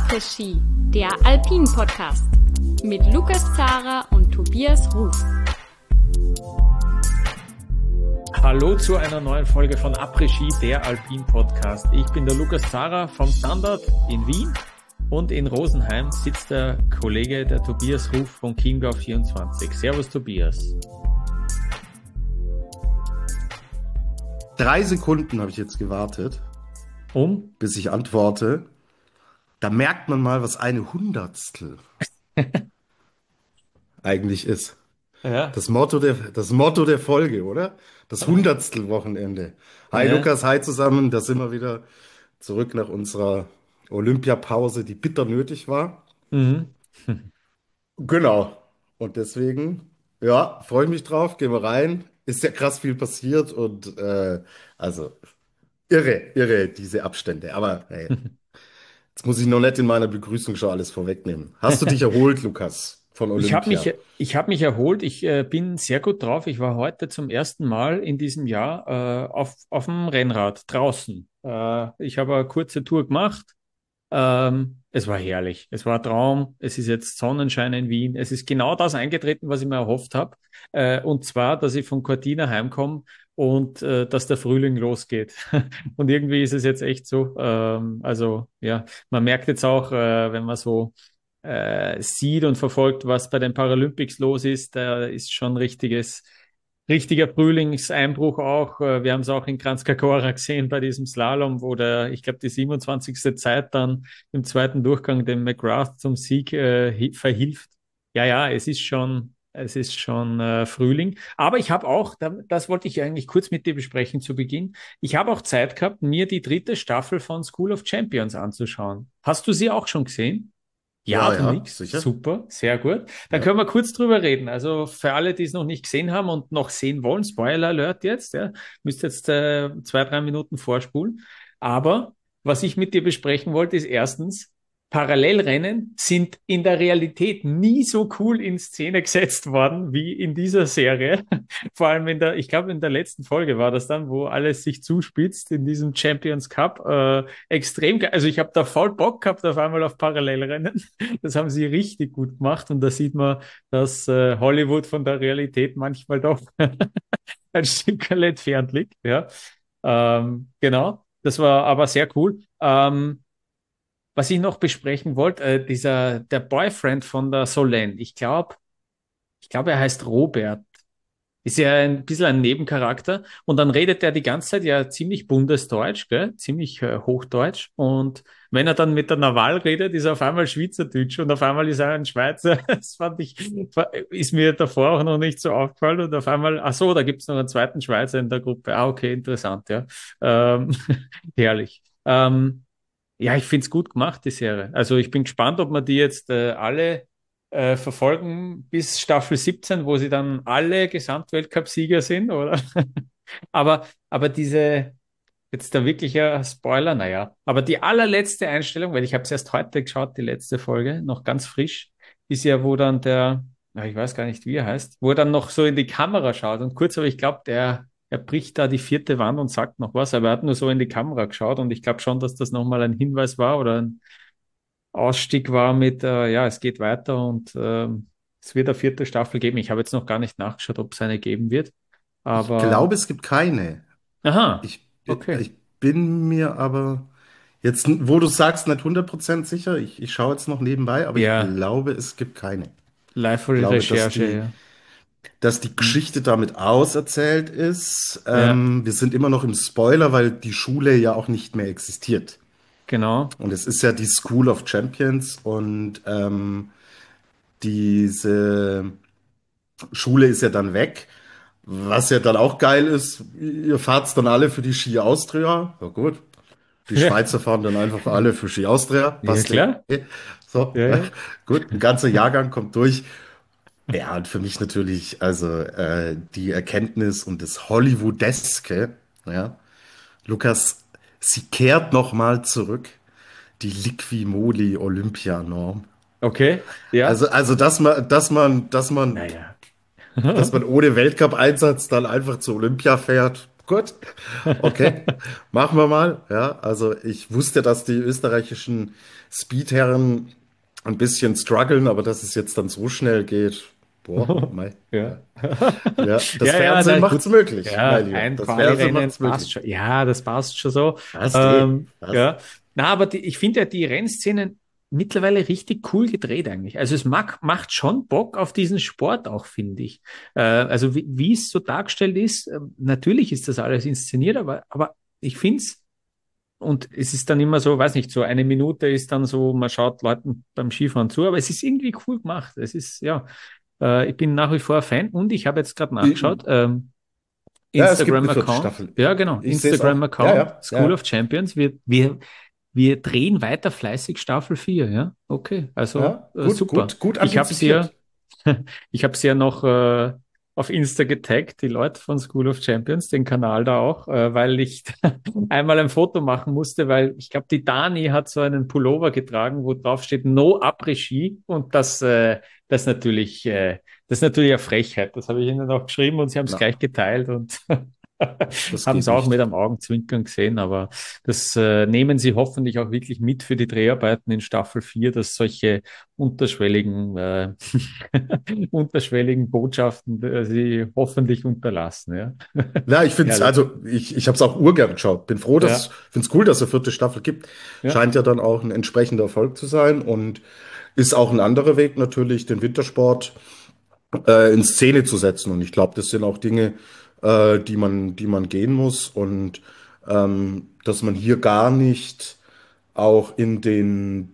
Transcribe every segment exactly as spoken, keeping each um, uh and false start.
Après-Ski, der Alpin-Podcast mit Lukas Zara und Tobias Ruf. Hallo zu einer neuen Folge von Après-Ski, der Alpin-Podcast. Ich bin der Lukas Zara vom Standard in Wien und in Rosenheim sitzt der Kollege, der Tobias Ruf von Chiemgau vierundzwanzig. Servus Tobias. Drei Sekunden habe ich jetzt gewartet, Um? bis ich antworte. Da merkt man mal, was eine Hundertstel eigentlich ist. Ja. Das Motto der, das Motto der Folge, oder? Das Hundertstel-Wochenende. Hi Ja. Lukas, hi zusammen. Da sind wir wieder zurück nach unserer Olympiapause, die bitter nötig war. Mhm. Genau. Und deswegen, ja, freue ich mich drauf. Gehen wir rein. Ist ja krass viel passiert und äh, also irre, irre diese Abstände. Aber hey, jetzt muss ich noch nicht in meiner Begrüßung schon alles vorwegnehmen. Hast du dich erholt, Lukas, von Ich habe Olympia? mich, ich hab mich erholt. Ich äh, bin sehr gut drauf. Ich war heute zum ersten Mal in diesem Jahr äh, auf, auf dem Rennrad draußen. Äh, ich habe eine kurze Tour gemacht. Ähm, es war herrlich. Es war ein Traum. Es ist jetzt Sonnenschein in Wien. Es ist genau das eingetreten, was ich mir erhofft habe. Äh, und zwar, dass ich von Cortina heimkomme und äh, dass der Frühling losgeht. Und irgendwie ist es jetzt echt so. Ähm, also ja, man merkt jetzt auch, äh, wenn man so äh, sieht und verfolgt, was bei den Paralympics los ist, da ist schon richtiges richtiger Frühlingseinbruch auch. Äh, Wir haben es auch in Kranjska gesehen bei diesem Slalom, wo der, ich glaube, die siebenundzwanzigste Zeit dann im zweiten Durchgang dem McGrath zum Sieg äh, hi- verhilft. Ja, ja, es ist schon, es ist schon äh, Frühling. Aber ich habe auch, da- das wollte ich eigentlich kurz mit dir besprechen zu Beginn. Ich habe auch Zeit gehabt, mir die dritte Staffel von School of Champions anzuschauen. Hast du sie auch schon gesehen? Ja, Ja, du ja, nix. sicher. Super, sehr gut. Dann Ja. können wir kurz drüber reden. Also für alle, die es noch nicht gesehen haben und noch sehen wollen, Spoiler Alert jetzt, ja, müsst jetzt äh, zwei, drei Minuten vorspulen. Aber was ich mit dir besprechen wollte, ist erstens, Parallelrennen sind in der Realität nie so cool in Szene gesetzt worden wie in dieser Serie. Vor allem in der, ich glaube, in der letzten Folge war das dann, wo alles sich zuspitzt in diesem Champions Cup. Äh, extrem, ge- also ich habe da voll Bock gehabt auf einmal auf Parallelrennen. Das haben sie richtig gut gemacht und da sieht man, dass äh, Hollywood von der Realität manchmal doch ein Stück entfernt liegt. Ja, ähm, genau. Das war aber sehr cool. Ähm, was ich noch besprechen wollte, äh, dieser der Boyfriend von der Solène. Ich glaube, ich glaube, er heißt Robert. Ist ja ein bisschen ein Nebencharakter. Und dann redet er die ganze Zeit ja ziemlich bundesdeutsch, gell? Ziemlich äh, hochdeutsch. Und wenn er dann mit der Naval redet, ist er auf einmal Schweizerdeutsch und auf einmal ist er ein Schweizer. Das fand ich, ist mir davor auch noch nicht so aufgefallen. Und auf einmal, ach so, da gibt's noch einen zweiten Schweizer in der Gruppe. Ah, okay, interessant, ja. Ähm, herrlich. Ähm, ja, ich find's gut gemacht, die Serie. Also ich bin gespannt, ob wir die jetzt äh, alle äh, verfolgen bis Staffel siebzehn, wo sie dann alle Gesamtweltcup-Sieger sind, oder? Aber, aber diese, jetzt da wirklicher Spoiler, naja, aber die allerletzte Einstellung, weil ich habe es erst heute geschaut, die letzte Folge, noch ganz frisch, ist ja, wo dann der, na, ich weiß gar nicht, wie er heißt, wo er dann noch so in die Kamera schaut und kurz, aber ich glaube, der, er bricht da die vierte Wand und sagt noch was, aber er hat nur so in die Kamera geschaut und ich glaube schon, dass das nochmal ein Hinweis war oder ein Ausstieg war mit, äh, ja, es geht weiter und ähm, es wird eine vierte Staffel geben. Ich habe jetzt noch gar nicht nachgeschaut, ob es eine geben wird, Ich aber glaube, es gibt keine. aha, Ich, okay. ich bin mir aber jetzt, wo du sagst, nicht hundert Prozent sicher. Ich, ich schaue jetzt noch nebenbei, aber ich Ja, glaube, es gibt keine. Ich glaube, dass Live-Recherche, die, ja. dass die Hm. Geschichte damit auserzählt ist. Ja, Ähm, wir sind immer noch im Spoiler, weil die Schule ja auch nicht mehr existiert. genau. Und es ist ja die School of Champions und ähm, diese Schule ist ja dann weg. Was ja dann auch geil ist, ihr fahrt dann alle für die Ski Austria. Ja gut, die Ja, Schweizer fahren dann einfach alle für Ski Austria. ja Passt eh. klar. So, Ja, ja. gut, ein ganzer Jahrgang kommt durch. Ja, und für mich natürlich, also äh, die Erkenntnis und das Hollywoodeske, ja. Lukas, sie kehrt nochmal zurück, die Liqui-Moly Olympianorm. Okay, ja. Also, also, dass man, dass man, dass man, Naja. dass man ohne Weltcup-Einsatz dann einfach zur Olympia fährt, Gut, okay, machen wir mal. Ja, also ich wusste, dass die österreichischen Speedherren ein bisschen strugglen, aber dass es jetzt dann so schnell geht, boah, mei, Ja. ja. Ja, das Ja, ja, Fernsehen na macht's gut. möglich, Ja, mein Lieber. ein Das Fernsehen Quali-Rennen macht's passt möglich. schon. Ja, das passt schon so. Passt eh, Ähm, passt. ja. Na, aber die, ich finde ja die Rennszenen mittlerweile richtig cool gedreht eigentlich. Also es mag, macht schon Bock auf diesen Sport auch, finde ich. Äh, also wie, wie es so dargestellt ist, äh, natürlich ist das alles inszeniert, aber, aber ich finde es, und es ist dann immer so, weiß nicht, so eine Minute ist dann so, man schaut Leuten beim Skifahren zu, aber es ist irgendwie cool gemacht. Es ist, ja, äh, ich bin nach wie vor Fan und ich habe jetzt gerade nachgeschaut, ähm, Ja, es gibt eine vierte Instagram-Account, Staffel. ja genau, Ich sehe es auch. Ja, Instagram-Account, ja, School of ja, Champions, wir, wir, wir drehen weiter fleißig Staffel vier, ja, okay, also ja. äh, Gut, super. gut, gut Ich habe sie ja, antizipiert. ich habe sie ja noch äh, auf Insta getaggt, die Leute von School of Champions, den Kanal da auch, äh, weil ich einmal ein Foto machen musste, weil ich glaube, die Dani hat so einen Pullover getragen, wo drauf steht No Après-Ski und das, äh, das natürlich, äh, das ist natürlich eine Frechheit. Das habe ich ihnen auch geschrieben und sie haben es Na, gleich geteilt und das haben es geht auch mit nicht. am Augenzwinkern gesehen, aber das äh, nehmen sie hoffentlich auch wirklich mit für die Dreharbeiten in Staffel vier, dass solche unterschwelligen, äh, unterschwelligen Botschaften äh, sie hoffentlich unterlassen. Ja, Ja, ich finde es, herrlich. also ich, ich habe es auch urgern geschaut. Bin froh, dass, Ja, finde es cool, dass es eine vierte Staffel gibt. ja. Scheint ja dann auch ein entsprechender Erfolg zu sein und ist auch ein anderer Weg natürlich, den Wintersport äh, in Szene zu setzen. Und ich glaube, das sind auch Dinge, äh, die man, die man gehen muss und ähm, dass man hier gar nicht auch in den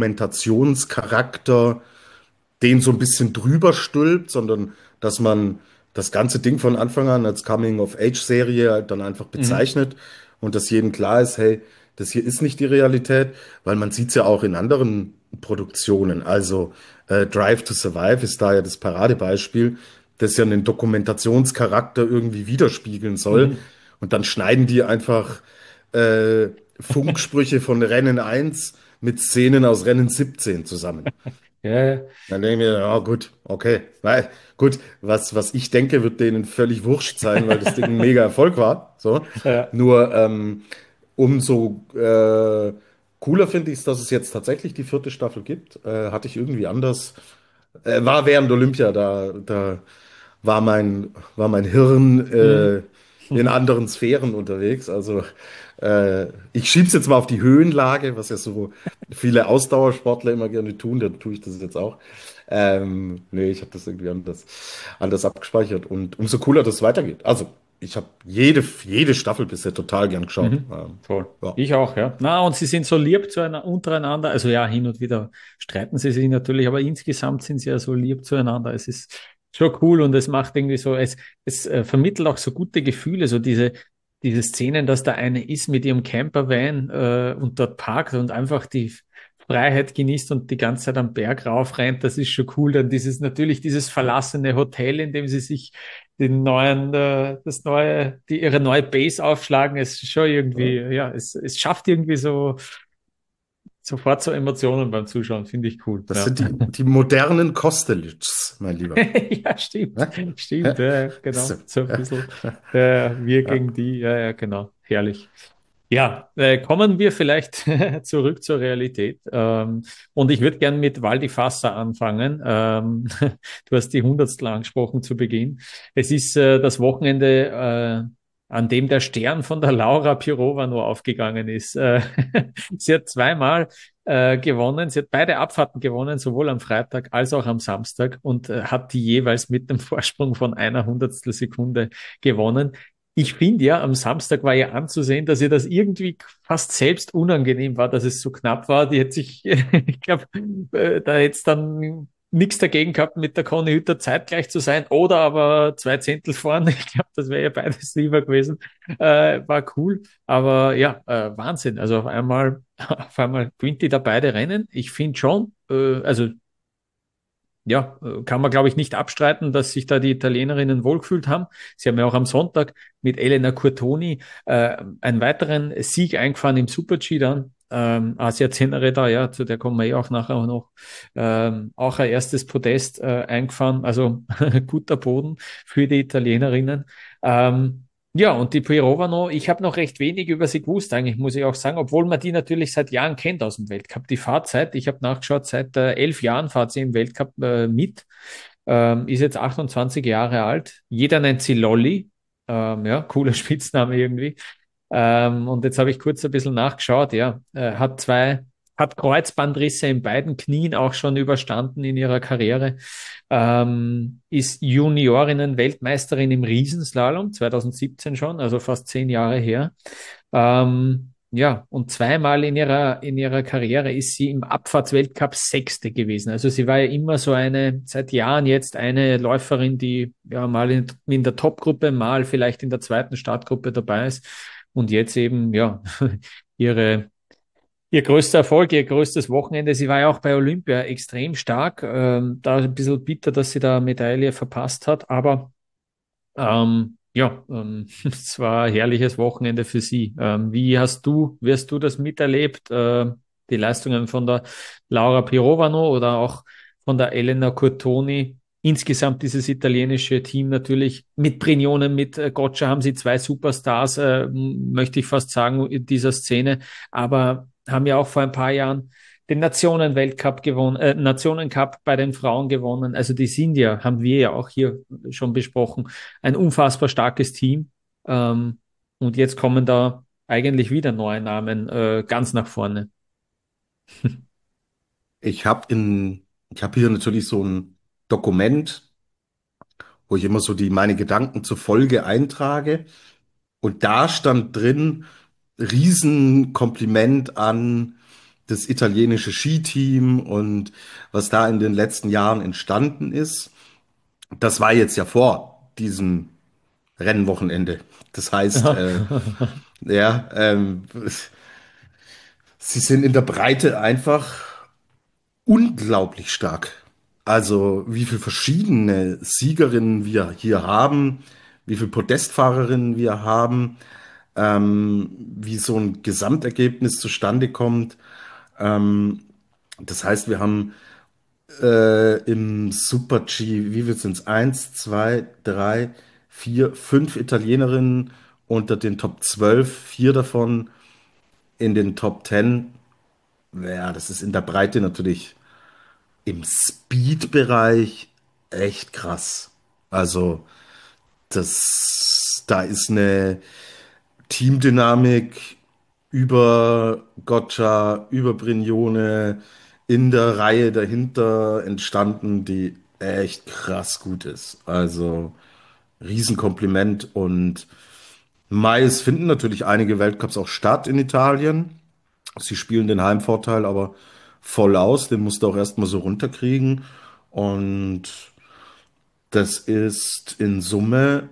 Dokumentationscharakter den so ein bisschen drüber stülpt, sondern dass man das ganze Ding von Anfang an als Coming-of-Age-Serie halt dann einfach Mhm. bezeichnet und dass jedem klar ist, hey, das hier ist nicht die Realität, weil man sieht es ja auch in anderen Produktionen. Also äh, Drive to Survive ist da ja das Paradebeispiel, das ja einen Dokumentationscharakter irgendwie widerspiegeln soll. Mhm. Und dann schneiden die einfach äh, Funksprüche von Rennen eins mit Szenen aus Rennen siebzehn zusammen. Ja, Dann denke ich mir, ja gut, okay. Weil, gut, was, was ich denke, wird denen völlig wurscht sein, weil das Ding ein mega Erfolg war. So. ja. Nur ähm, umso äh, cooler finde ich es, dass es jetzt tatsächlich die vierte Staffel gibt. Äh, hatte ich irgendwie anders. Äh, war während Olympia, da, da war mein, war mein Hirn äh, Mhm. in anderen Sphären unterwegs. Also äh, ich schieb's jetzt mal auf die Höhenlage, was ja so viele Ausdauersportler immer gerne tun, dann tue ich das jetzt auch. Ähm, nee, ich habe das irgendwie anders, anders abgespeichert und umso cooler, dass es weitergeht. Also ich habe jede, jede Staffel bisher total gern geschaut. Mhm. Ähm, Voll. ja. Ich auch, ja. Na, und sie sind so lieb zueinander, untereinander. Also ja, hin und wieder streiten sie sich natürlich, aber insgesamt sind sie ja so lieb zueinander. Es ist schon cool und es macht irgendwie so, es, es äh, vermittelt auch so gute Gefühle, so diese, diese Szenen, dass da eine ist mit ihrem Campervan äh, und dort parkt und einfach die Freiheit genießt und die ganze Zeit am Berg raufrennt. Das ist schon cool. Dann dieses, natürlich dieses verlassene Hotel, in dem sie sich den neuen, äh, das neue, die ihre neue Base aufschlagen, ist schon irgendwie, Ja. ja, es, es schafft irgendwie so sofort so Emotionen beim Zuschauen, finde ich cool. Das Ja. sind die, die modernen Kostelitschs, mein Lieber. Ja, stimmt, Ja? stimmt, Ja? ja, So. genau. So ein Ja. bisschen äh, wir Ja. gegen die, ja, ja, genau. Herrlich. Ja, äh, kommen wir vielleicht zurück zur Realität. Ähm, und ich würde gern mit Val di Fassa anfangen. Ähm, du hast die Hundertstel angesprochen zu Beginn. Es ist äh, das Wochenende, äh, an dem der Stern von der Laura Pirova nur aufgegangen ist. Äh, sie hat zweimal äh, gewonnen. Sie hat beide Abfahrten gewonnen, sowohl am Freitag als auch am Samstag und äh, hat die jeweils mit dem Vorsprung von einer Hundertstel Sekunde gewonnen. Ich finde ja, am Samstag war ja anzusehen, dass ihr das irgendwie fast selbst unangenehm war, dass es so knapp war. Die hätte sich, ich glaube, äh, da hätte es dann nichts dagegen gehabt, mit der Conny Hütter zeitgleich zu sein oder aber zwei Zehntel vorne. Ich glaube, das wäre ja beides lieber gewesen. Äh, war cool. Aber ja, äh, Wahnsinn. Also auf einmal, auf einmal gewinnt die da beide Rennen. Ich finde schon, äh, also ja, äh, kann man, glaube ich, nicht abstreiten, dass sich da die Italienerinnen wohlgefühlt haben. Sie haben ja auch am Sonntag mit Elena Curtoni äh, einen weiteren Sieg eingefahren im Super-G dann. Ähm, Asia Zenere da, ja, zu der kommen wir eh auch nachher noch. Ähm, auch ein erstes Podest äh, eingefahren, also guter Boden für die Italienerinnen. Ähm, Ja, und die Pirovano, ich habe noch recht wenig über sie gewusst, eigentlich muss ich auch sagen, obwohl man die natürlich seit Jahren kennt aus dem Weltcup. Die Fahrzeit, ich habe nachgeschaut, seit äh, elf Jahren fahrt sie im Weltcup äh, mit, ähm, ist jetzt achtundzwanzig Jahre alt. Jeder nennt sie Lolly, ähm, ja, cooler Spitzname irgendwie. Ähm, und jetzt habe ich kurz ein bisschen nachgeschaut, ja, äh, hat zwei, hat Kreuzbandrisse in beiden Knien auch schon überstanden in ihrer Karriere, ähm, ist Juniorinnen-Weltmeisterin im Riesenslalom zwanzig siebzehn schon, also fast zehn Jahre her. Ähm, ja, und zweimal in ihrer, in ihrer Karriere ist sie im Abfahrtsweltcup Sechste gewesen. Also sie war ja immer so eine, seit Jahren jetzt eine Läuferin, die ja mal in, in der Topgruppe, mal vielleicht in der zweiten Startgruppe dabei ist. Und jetzt eben, ja, ihre Ihr größter Erfolg, ihr größtes Wochenende. Sie war ja auch bei Olympia extrem stark. Ähm, da ein bisschen bitter, dass sie da Medaille verpasst hat. Aber ähm, ja, ähm, es war ein herrliches Wochenende für sie. Ähm, wie hast du, wie hast du das miterlebt? Äh, die Leistungen von der Laura Pirovano oder auch von der Elena Curtoni? Insgesamt dieses italienische Team natürlich mit Brignone, mit äh, Goccia haben sie zwei Superstars, äh, m- möchte ich fast sagen, in dieser Szene. Aber haben ja auch vor ein paar Jahren den Nationenweltcup gewonnen, äh, Nationencup bei den Frauen gewonnen. Also die sind ja, haben wir ja auch hier schon besprochen, ein unfassbar starkes Team. Ähm, und jetzt kommen da eigentlich wieder neue Namen äh, ganz nach vorne. Ich habe in, ich habe hier natürlich so ein Dokument, wo ich immer so die meine Gedanken zur Folge eintrage. Und da stand drin, Riesenkompliment an das italienische Skiteam und was da in den letzten Jahren entstanden ist. Das war jetzt ja vor diesem Rennwochenende. Das heißt, äh, ja, ähm, sie sind in der Breite einfach unglaublich stark. Also, wie viele verschiedene Siegerinnen wir hier haben, wie viele Podestfahrerinnen wir haben, ähm, wie so ein Gesamtergebnis zustande kommt. Ähm, das heißt, wir haben äh, im Super-G, wie viel sind es? Eins, zwei, drei, vier, fünf Italienerinnen unter den Top zwölf, vier davon in den Top zehn. Ja, das ist in der Breite natürlich im Speed-Bereich echt krass. Also, das, da ist eine Teamdynamik über Goccia, über Brignone in der Reihe dahinter entstanden, die echt krass gut ist. Also, Riesenkompliment und Mai, es finden natürlich einige Weltcups auch statt in Italien. Sie spielen den Heimvorteil aber voll aus, den musst du auch erstmal so runterkriegen. Und das ist in Summe,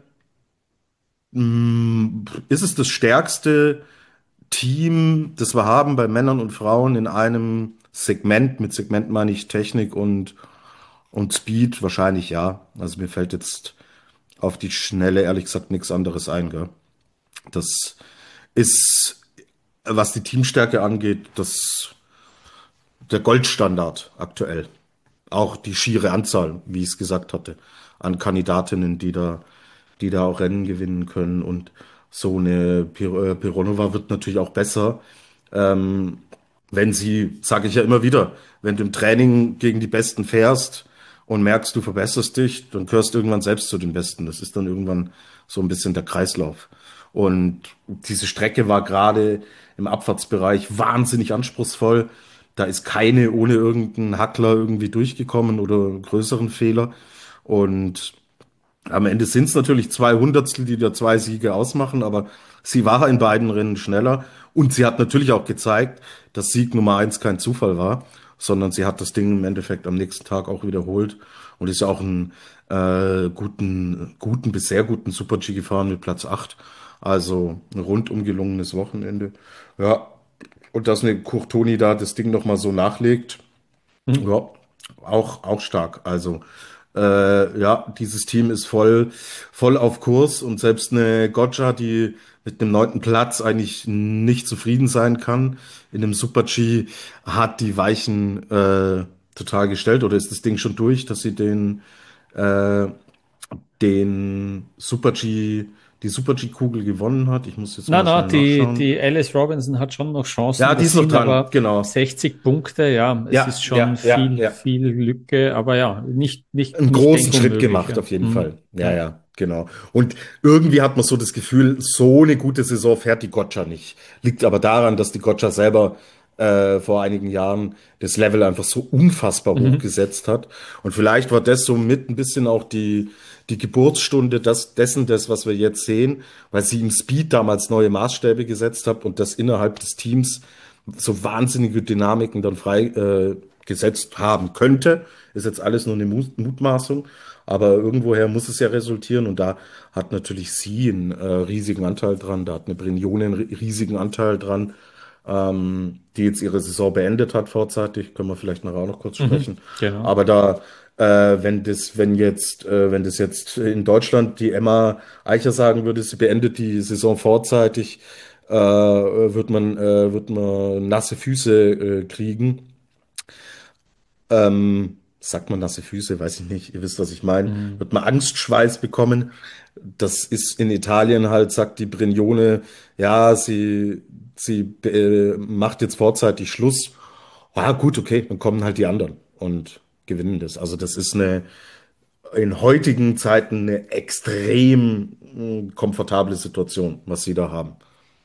mh, ist es das stärkste Team, das wir haben bei Männern und Frauen in einem Segment. Mit Segment meine ich Technik und, und Speed, wahrscheinlich ja. Also mir fällt jetzt auf die Schnelle ehrlich gesagt nichts anderes ein, gell? Das ist, was die Teamstärke angeht, das der Goldstandard aktuell. Auch die schiere Anzahl, wie ich es gesagt hatte, an Kandidatinnen, die da, die da auch Rennen gewinnen können. Und so eine Pir äh, Pironova wird natürlich auch besser, wenn sie, sage ich ja immer wieder, wenn du im Training gegen die Besten fährst und merkst, du verbesserst dich, dann gehörst du irgendwann selbst zu den Besten. Das ist dann irgendwann so ein bisschen der Kreislauf. Und diese Strecke war gerade im Abfahrtsbereich wahnsinnig anspruchsvoll. Da ist keine ohne irgendeinen Hackler irgendwie durchgekommen oder größeren Fehler. Und am Ende sind es natürlich zwei Hundertstel, die da zwei Siege ausmachen, aber sie war in beiden Rennen schneller und sie hat natürlich auch gezeigt, dass Sieg Nummer eins kein Zufall war, sondern sie hat das Ding im Endeffekt am nächsten Tag auch wiederholt und ist auch einen äh, guten, guten bis sehr guten Super-G gefahren mit Platz acht. Also ein rundum gelungenes Wochenende. Ja, und dass eine Courtoni da das Ding nochmal so nachlegt, Mhm. ja, auch, auch stark. Also, äh, ja, dieses Team ist voll, voll auf Kurs und selbst eine Goccia, die mit dem neunten Platz eigentlich nicht zufrieden sein kann, in dem Super-G hat die Weichen äh, total gestellt oder ist das Ding schon durch, dass sie den, den Super-G die Super-G-Kugel gewonnen hat. Ich muss jetzt Na, mal na, schnell die, nachschauen. die Alice Robinson hat schon noch Ja, Chancen. die Das ist noch sind dran, aber genau. sechzig Punkte. Ja, es ist Ja, schon ja, ja, viel, ja. viel Lücke, aber ja, nicht, nicht, Einen nicht großen Schritt denkunmöglich. gemacht, Ja. auf jeden Hm. Fall. Ja, Ja. ja, genau. Und irgendwie hat man so das Gefühl, so eine gute Saison fährt die Gotcha nicht. Liegt aber daran, dass die Gotcha selber äh, vor einigen Jahren das Level einfach so unfassbar Mhm. hochgesetzt hat. Und vielleicht war das so mit ein bisschen auch die, die Geburtsstunde das, dessen, das, was wir jetzt sehen, weil sie im Speed damals neue Maßstäbe gesetzt hat und das innerhalb des Teams so wahnsinnige Dynamiken dann frei äh, gesetzt haben könnte. Ist jetzt alles nur eine Mu- Mutmaßung, aber irgendwoher muss es ja resultieren und da hat natürlich sie einen äh, riesigen Anteil dran, da hat eine Brignone einen ri- riesigen Anteil dran, ähm, die jetzt ihre Saison beendet hat vorzeitig, können wir vielleicht nachher auch noch kurz Mhm. sprechen. Genau. Aber da, äh, wenn das, wenn jetzt, äh, wenn das jetzt in Deutschland die Emma Eicher sagen würde, sie beendet die Saison vorzeitig, äh, wird man, äh, wird man nasse Füße äh, kriegen. Ähm, sagt man nasse Füße, weiß ich nicht, ihr wisst, was ich meine. Mhm. Wird man Angstschweiß bekommen. Das ist in Italien halt, sagt die Brignone, ja, sie, sie äh, macht jetzt vorzeitig Schluss. Ah, gut, okay, dann kommen halt die anderen und gewinnen das. Also das ist eine in heutigen Zeiten eine extrem mh, komfortable Situation, was sie da haben.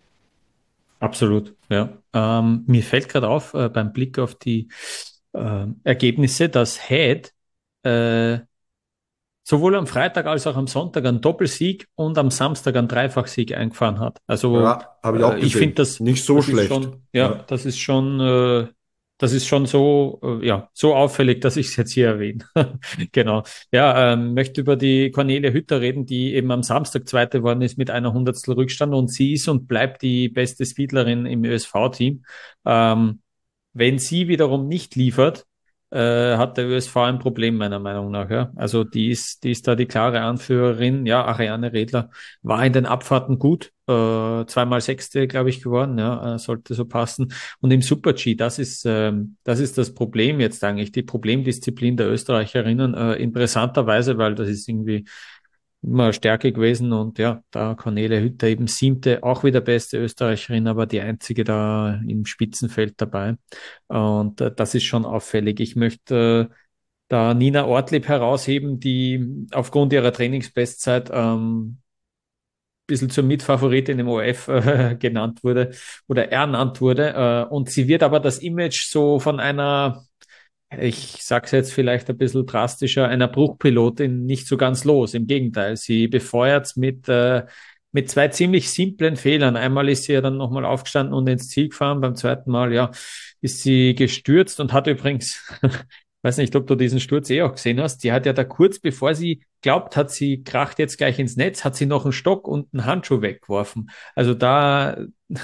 Absolut, ja. Ähm, mir fällt gerade auf, äh, beim Blick auf die äh, Ergebnisse, dass Head äh, sowohl am Freitag als auch am Sonntag einen Doppelsieg und am Samstag einen Dreifachsieg eingefahren hat. Also Ja, habe ich auch äh, ich finde, gesehen. das, Nicht so das ist schlecht. schon, ja, Ja. das ist schon, äh, das ist schon so, äh, ja, so auffällig, dass ich es jetzt hier erwähne. Genau. Ja, ähm, möchte über die Cornelia Hütter reden, die eben am Samstag Zweite geworden ist mit einer Hundertstel Rückstand und sie ist und bleibt die beste Speedlerin im Ö S V-Team. Ähm, wenn sie wiederum nicht liefert, äh, hat der Ö S V ein Problem, meiner Meinung nach. Ja. Also die ist, die ist da die klare Anführerin. Ja, Ariane Redler war in den Abfahrten gut. Äh, zweimal Sechste, glaube ich, geworden. Ja, äh, sollte so passen. Und im Super-G, das ist, ähm, das ist das Problem jetzt eigentlich, die Problemdisziplin der Österreicherinnen. Äh, interessanterweise, weil das ist irgendwie immer eine Stärke gewesen und ja, da Cornelia Hütter eben siebte, auch wieder beste Österreicherin, aber die einzige da im Spitzenfeld dabei. Und äh, das ist schon auffällig. Ich möchte äh, da Nina Ortlieb herausheben, die aufgrund ihrer Trainingsbestzeit ähm, ein bisschen zur Mitfavoritin im O F äh, genannt wurde oder ernannt wurde. Äh, und sie wird aber das Image so von einer, ich sage es jetzt vielleicht ein bisschen drastischer, einer Bruchpilotin nicht so ganz los. Im Gegenteil, sie befeuert es mit, äh, mit zwei ziemlich simplen Fehlern. Einmal ist sie ja dann nochmal aufgestanden und ins Ziel gefahren. Beim zweiten Mal, ja, ist sie gestürzt und hat übrigens, weiß nicht, ob du diesen Sturz eh auch gesehen hast, die hat ja da kurz bevor sie glaubt hat, sie kracht jetzt gleich ins Netz, hat sie noch einen Stock und einen Handschuh weggeworfen. Also da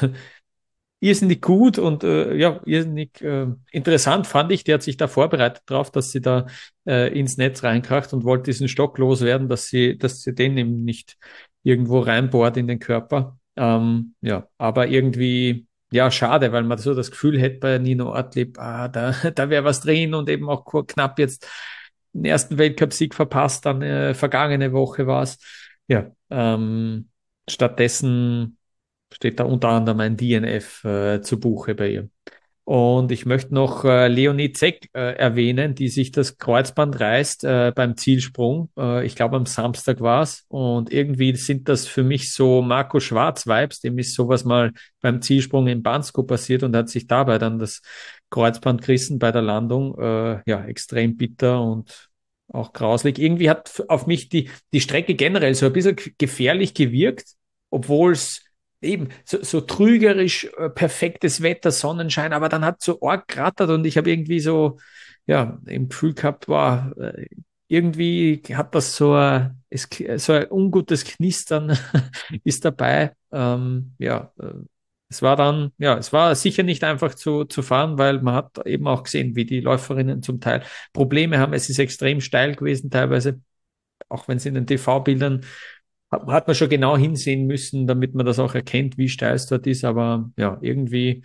irrsinnig gut und äh, ja, irrsinnig äh, interessant fand ich. Die hat sich da vorbereitet drauf, dass sie da äh, ins Netz reinkracht und wollte diesen Stock loswerden, dass sie, dass sie den eben nicht irgendwo reinbohrt in den Körper. Ähm, ja, aber irgendwie, ja, schade, weil man so das Gefühl hätte bei Nino Ortlieb, ah, da, da wäre was drin und eben auch knapp jetzt den ersten Weltcupsieg verpasst, dann äh, vergangene Woche war es. Ja, ähm, stattdessen steht da unter anderem ein D N F äh, zu Buche bei ihr. Und ich möchte noch äh, Leonie Zeck äh, erwähnen, die sich das Kreuzband reißt äh, beim Zielsprung. Äh, ich glaube, am Samstag war es. Und irgendwie sind das für mich so Marco Schwarz-Vibes. Dem ist sowas mal beim Zielsprung in Bansko passiert und hat sich dabei dann das Kreuzband gerissen bei der Landung. Äh, ja, extrem bitter und auch grauslig. Irgendwie hat auf mich die, die Strecke generell so ein bisschen gefährlich gewirkt, obwohl es eben so, so trügerisch äh, perfektes Wetter, Sonnenschein, aber dann hat so arg gerattert und ich habe irgendwie so, ja, im Gefühl gehabt, war äh, irgendwie hat das so ein, es, so ein ungutes Knistern ist dabei. Ähm, ja, äh, es war dann, ja, es war sicher nicht einfach zu, zu fahren, weil man hat eben auch gesehen, wie die Läuferinnen zum Teil Probleme haben. Es ist extrem steil gewesen teilweise, auch wenn es in den T V-Bildern hat, hat man schon genau hinsehen müssen, damit man das auch erkennt, wie steil es dort ist. Aber ja, irgendwie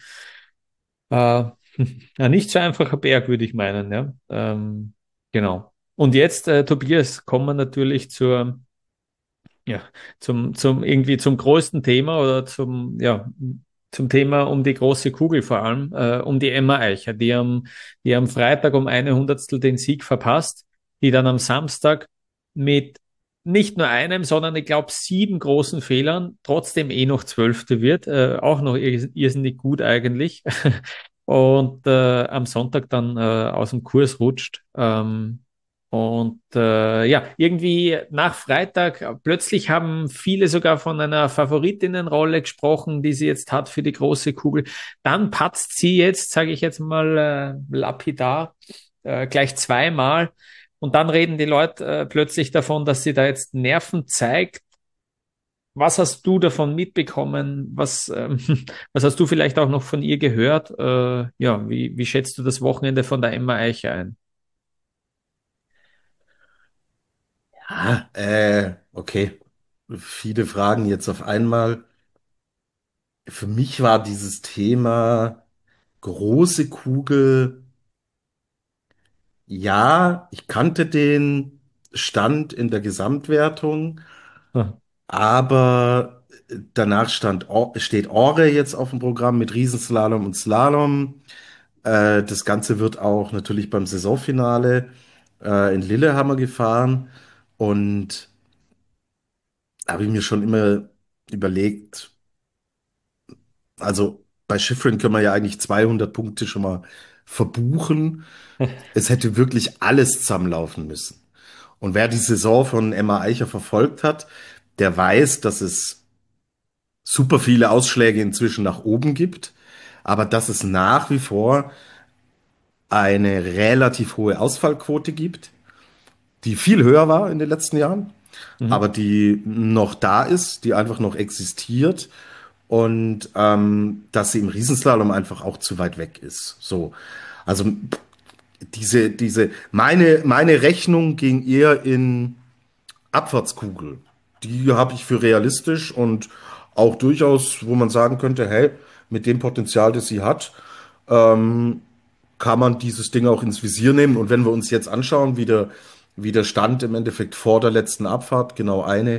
äh, ja, nicht so einfacher Berg, würde ich meinen. Ja, ähm, genau. Und jetzt, äh, Tobias, kommen wir natürlich zur Ja, zum, zum irgendwie zum größten Thema oder zum, ja, zum Thema um die große Kugel vor allem, äh, um die Emma Eicher, die am, die am Freitag um eine Hundertstel den Sieg verpasst, die dann am Samstag mit nicht nur einem, sondern ich glaube sieben großen Fehlern trotzdem eh noch Zwölfte wird, äh, auch noch ir irrsinnig gut eigentlich. Und äh, am Sonntag dann äh, aus dem Kurs rutscht. Ähm, und äh, ja, irgendwie nach Freitag, äh, plötzlich haben viele sogar von einer Favoritinnenrolle gesprochen, die sie jetzt hat für die große Kugel. Dann patzt sie jetzt, sage ich jetzt mal äh, lapidar, äh, gleich zweimal. Und dann reden die Leute äh, plötzlich davon, dass sie da jetzt Nerven zeigt. Was hast du davon mitbekommen? Was, ähm, was hast du vielleicht auch noch von ihr gehört? Äh, ja, wie, wie schätzt du das Wochenende von der Emma Eicher ein? Ah, äh, okay. Viele Fragen jetzt auf einmal. Für mich war dieses Thema große Kugel, ja, ich kannte den Stand in der Gesamtwertung, Ah, aber danach stand, Or- steht Ore jetzt auf dem Programm mit Riesenslalom und Slalom. Äh, das Ganze wird auch natürlich beim Saisonfinale äh, in Lillehammer gefahren. Und da habe ich mir schon immer überlegt, also bei Schifrin können wir ja eigentlich zweihundert Punkte schon mal verbuchen. Es hätte wirklich alles zusammenlaufen müssen. Und wer die Saison von Emma Eicher verfolgt hat, der weiß, dass es super viele Ausschläge inzwischen nach oben gibt, aber dass es nach wie vor eine relativ hohe Ausfallquote gibt, die viel höher war in den letzten Jahren, mhm. aber die noch da ist, die einfach noch existiert und ähm, dass sie im Riesenslalom einfach auch zu weit weg ist. So, also diese, diese, meine, meine Rechnung ging eher in Abfahrtskugel. Die habe ich für realistisch und auch durchaus, wo man sagen könnte, hey, mit dem Potenzial, das sie hat, kann man dieses Ding auch ins Visier nehmen. Und wenn wir uns jetzt anschauen, wie der, wie der Stand im Endeffekt vor der letzten Abfahrt, genau eine,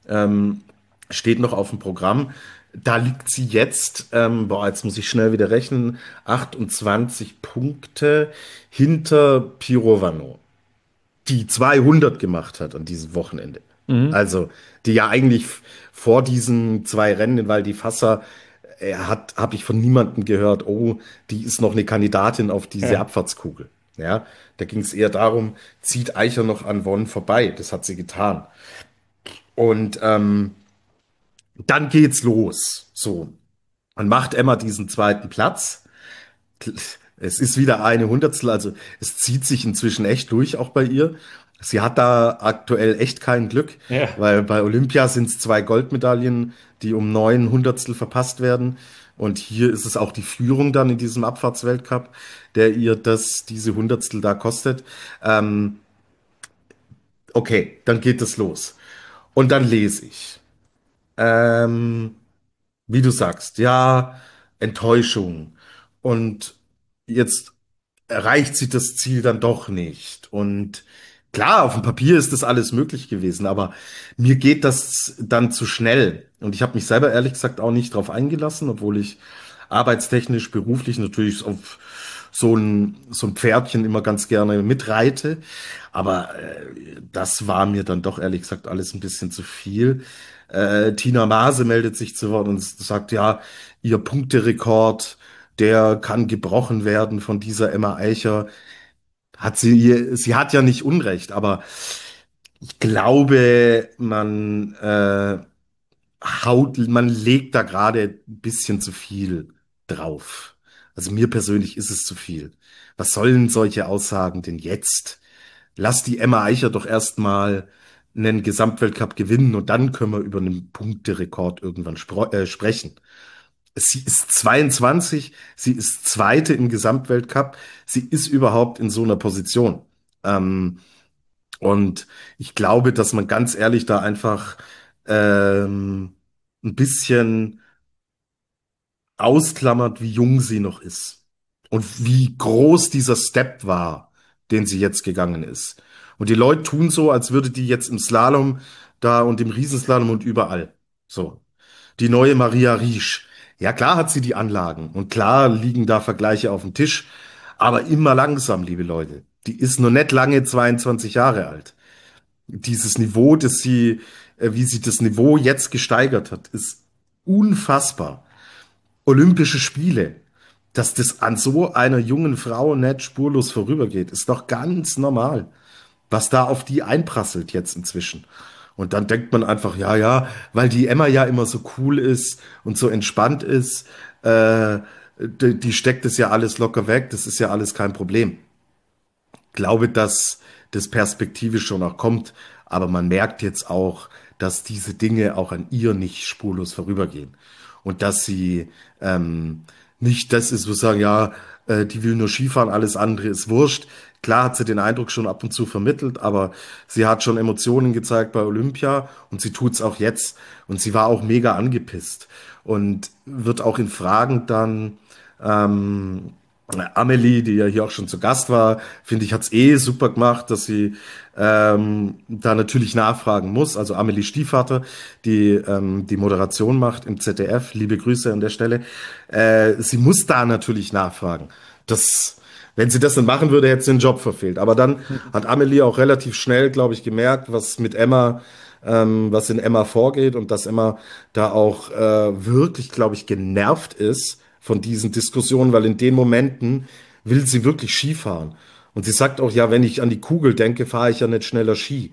steht noch auf dem Programm. Da liegt sie jetzt, ähm, boah, jetzt muss ich schnell wieder rechnen, achtundzwanzig Punkte hinter Pirovano, die zweihundert gemacht hat an diesem Wochenende. Mhm. Also, die ja eigentlich f- vor diesen zwei Rennen in Val di Fassa er hat, habe ich von niemandem gehört, oh, die ist noch eine Kandidatin auf diese Ja. Abfahrtskugel. Ja, da ging es eher darum, zieht Eicher noch an Vonn vorbei. Das hat sie getan. Und ähm, dann geht's los. So, man macht Emma diesen zweiten Platz. Es ist wieder eine Hundertstel, also es zieht sich inzwischen echt durch, auch bei ihr. Sie hat da aktuell echt kein Glück, Ja. weil bei Olympia sind es zwei Goldmedaillen, die um neun Hundertstel verpasst werden. Und hier ist es auch die Führung dann in diesem Abfahrtsweltcup, der ihr das, diese Hundertstel da kostet. Ähm, okay, dann geht es los. Und dann lese ich. Ähm, wie du sagst, ja, Enttäuschung. Und jetzt erreicht sie das Ziel dann doch nicht. Und klar, auf dem Papier ist das alles möglich gewesen, aber mir geht das dann zu schnell. Und ich habe mich selber ehrlich gesagt auch nicht drauf eingelassen, obwohl ich arbeitstechnisch, beruflich natürlich auf so ein, so ein Pferdchen immer ganz gerne mitreite. Aber äh, das war mir dann doch ehrlich gesagt alles ein bisschen zu viel. Äh, Tina Maase meldet sich zu Wort und sagt, ja, ihr Punkterekord, der kann gebrochen werden von dieser Emma Eicher. Hat sie, sie hat ja nicht Unrecht, aber ich glaube, man äh, haut, man legt da gerade ein bisschen zu viel drauf. Also mir persönlich ist es zu viel. Was sollen solche Aussagen denn jetzt? Lass die Emma Eicher doch erstmal einen Gesamtweltcup gewinnen und dann können wir über einen Punkterekord irgendwann spro- äh, sprechen. Sie ist zweiundzwanzig, sie ist Zweite im Gesamtweltcup, sie ist überhaupt in so einer Position. Ähm, und ich glaube, dass man ganz ehrlich da einfach ähm, ein bisschen ausklammert, wie jung sie noch ist und wie groß dieser Step war. den sie jetzt gegangen ist. Und die Leute tun so, als würde die jetzt im Slalom da und im Riesenslalom und überall. So. Die neue Maria Riesch. Ja, klar hat sie die Anlagen und klar liegen da Vergleiche auf dem Tisch, aber immer langsam, liebe Leute. Die ist noch nicht lange zweiundzwanzig Jahre alt. Dieses Niveau, das sie, äh, wie sie das Niveau jetzt gesteigert hat, ist unfassbar. Olympische Spiele, dass das an so einer jungen Frau nicht spurlos vorübergeht, ist doch ganz normal, was da auf die einprasselt jetzt inzwischen. Und dann denkt man einfach, ja, ja, weil die Emma ja immer so cool ist und so entspannt ist, äh, die, die steckt es ja alles locker weg, das ist ja alles kein Problem. Glaube, dass das perspektivisch schon noch kommt, aber man merkt jetzt auch, dass diese Dinge auch an ihr nicht spurlos vorübergehen und dass sie ähm, nicht das ist, wo sie sagen, ja, äh, die will nur Skifahren, alles andere ist wurscht. Klar hat sie den Eindruck schon ab und zu vermittelt, aber sie hat schon Emotionen gezeigt bei Olympia und sie tut's auch jetzt und sie war auch mega angepisst und wird auch in Fragen dann ähm, Amelie, die ja hier auch schon zu Gast war, finde ich, hat's eh super gemacht, dass sie ähm, da natürlich nachfragen muss. Also Amelie Stiefvater, die ähm, die Moderation macht im Z D F, liebe Grüße an der Stelle. Äh, sie muss da natürlich nachfragen. Das, wenn sie das dann machen würde, hätte sie den Job verfehlt. Aber dann hat Amelie auch relativ schnell, glaube ich, gemerkt, was mit Emma, ähm, was in Emma vorgeht und dass Emma da auch äh, wirklich, glaube ich, genervt ist von diesen Diskussionen, weil in den Momenten will sie wirklich Ski fahren. Und sie sagt auch, ja, wenn ich an die Kugel denke, fahre ich ja nicht schneller Ski.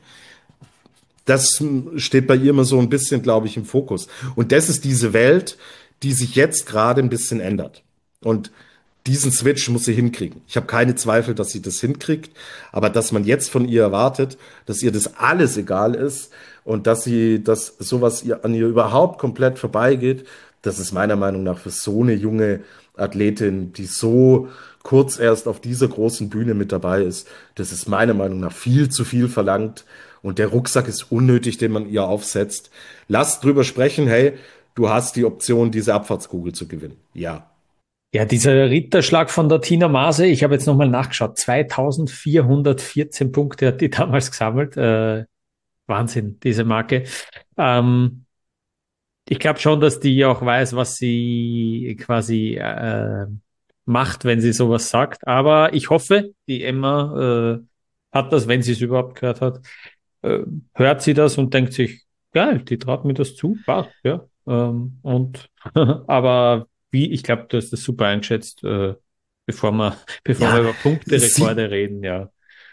Das steht bei ihr immer so ein bisschen, glaube ich, im Fokus. Und das ist diese Welt, die sich jetzt gerade ein bisschen ändert. Und diesen Switch muss sie hinkriegen. Ich habe keine Zweifel, dass sie das hinkriegt, aber dass man jetzt von ihr erwartet, dass ihr das alles egal ist und dass sie, dass sowas ihr, an ihr überhaupt komplett vorbeigeht, das ist meiner Meinung nach für so eine junge Athletin, die so kurz erst auf dieser großen Bühne mit dabei ist, das ist meiner Meinung nach viel zu viel verlangt und der Rucksack ist unnötig, den man ihr aufsetzt. Lasst drüber sprechen, hey, du hast die Option, diese Abfahrtskugel zu gewinnen. Ja. Ja, dieser Ritterschlag von der Tina Maase, ich habe jetzt nochmal nachgeschaut, zweitausendvierhundertvierzehn Punkte hat die damals gesammelt. Äh, Wahnsinn, diese Marke. Ähm, ich glaube schon, dass die auch weiß, was sie quasi äh, macht, wenn sie sowas sagt. Aber ich hoffe, die Emma äh, hat das, wenn sie es überhaupt gehört hat, äh, hört sie das und denkt sich, geil, die traut mir das zu, passt, ja. Ähm, und aber wie, ich glaube, du hast das super eingeschätzt, äh, bevor wir, bevor wir Ja, über sie, Punkterekorde reden, ja.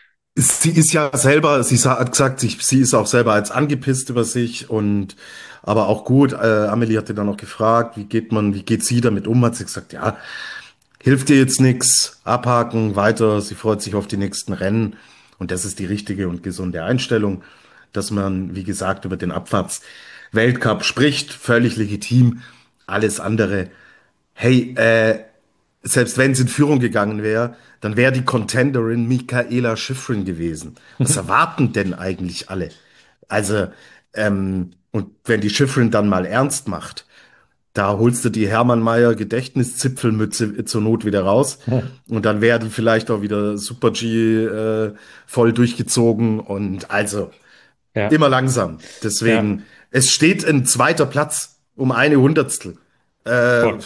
sie ist ja selber, sie sa- hat gesagt, sie, sie ist auch selber jetzt angepisst über sich und aber auch gut. Äh, Amelie hatte dann noch gefragt, wie geht man, wie geht sie damit um? Hat sie gesagt, ja, hilft dir jetzt nix, abhaken, weiter. Sie freut sich auf die nächsten Rennen und das ist die richtige und gesunde Einstellung, dass man, wie gesagt, über den Abfahrts-Weltcup spricht, völlig legitim. Alles andere, hey, äh, selbst wenn sie in Führung gegangen wäre, dann wäre die Contenderin Michaela Schifrin gewesen. Was erwarten denn eigentlich alle? Also, ähm, und wenn die Schifrin dann mal ernst macht, da holst du die Hermann Mayer Gedächtniszipfelmütze zur Not wieder raus und dann werden vielleicht auch wieder Super G äh, voll durchgezogen und also Ja, immer langsam. ja, Deswegen, es steht ein zweiter Platz um eine Hundertstel. Äh, voll.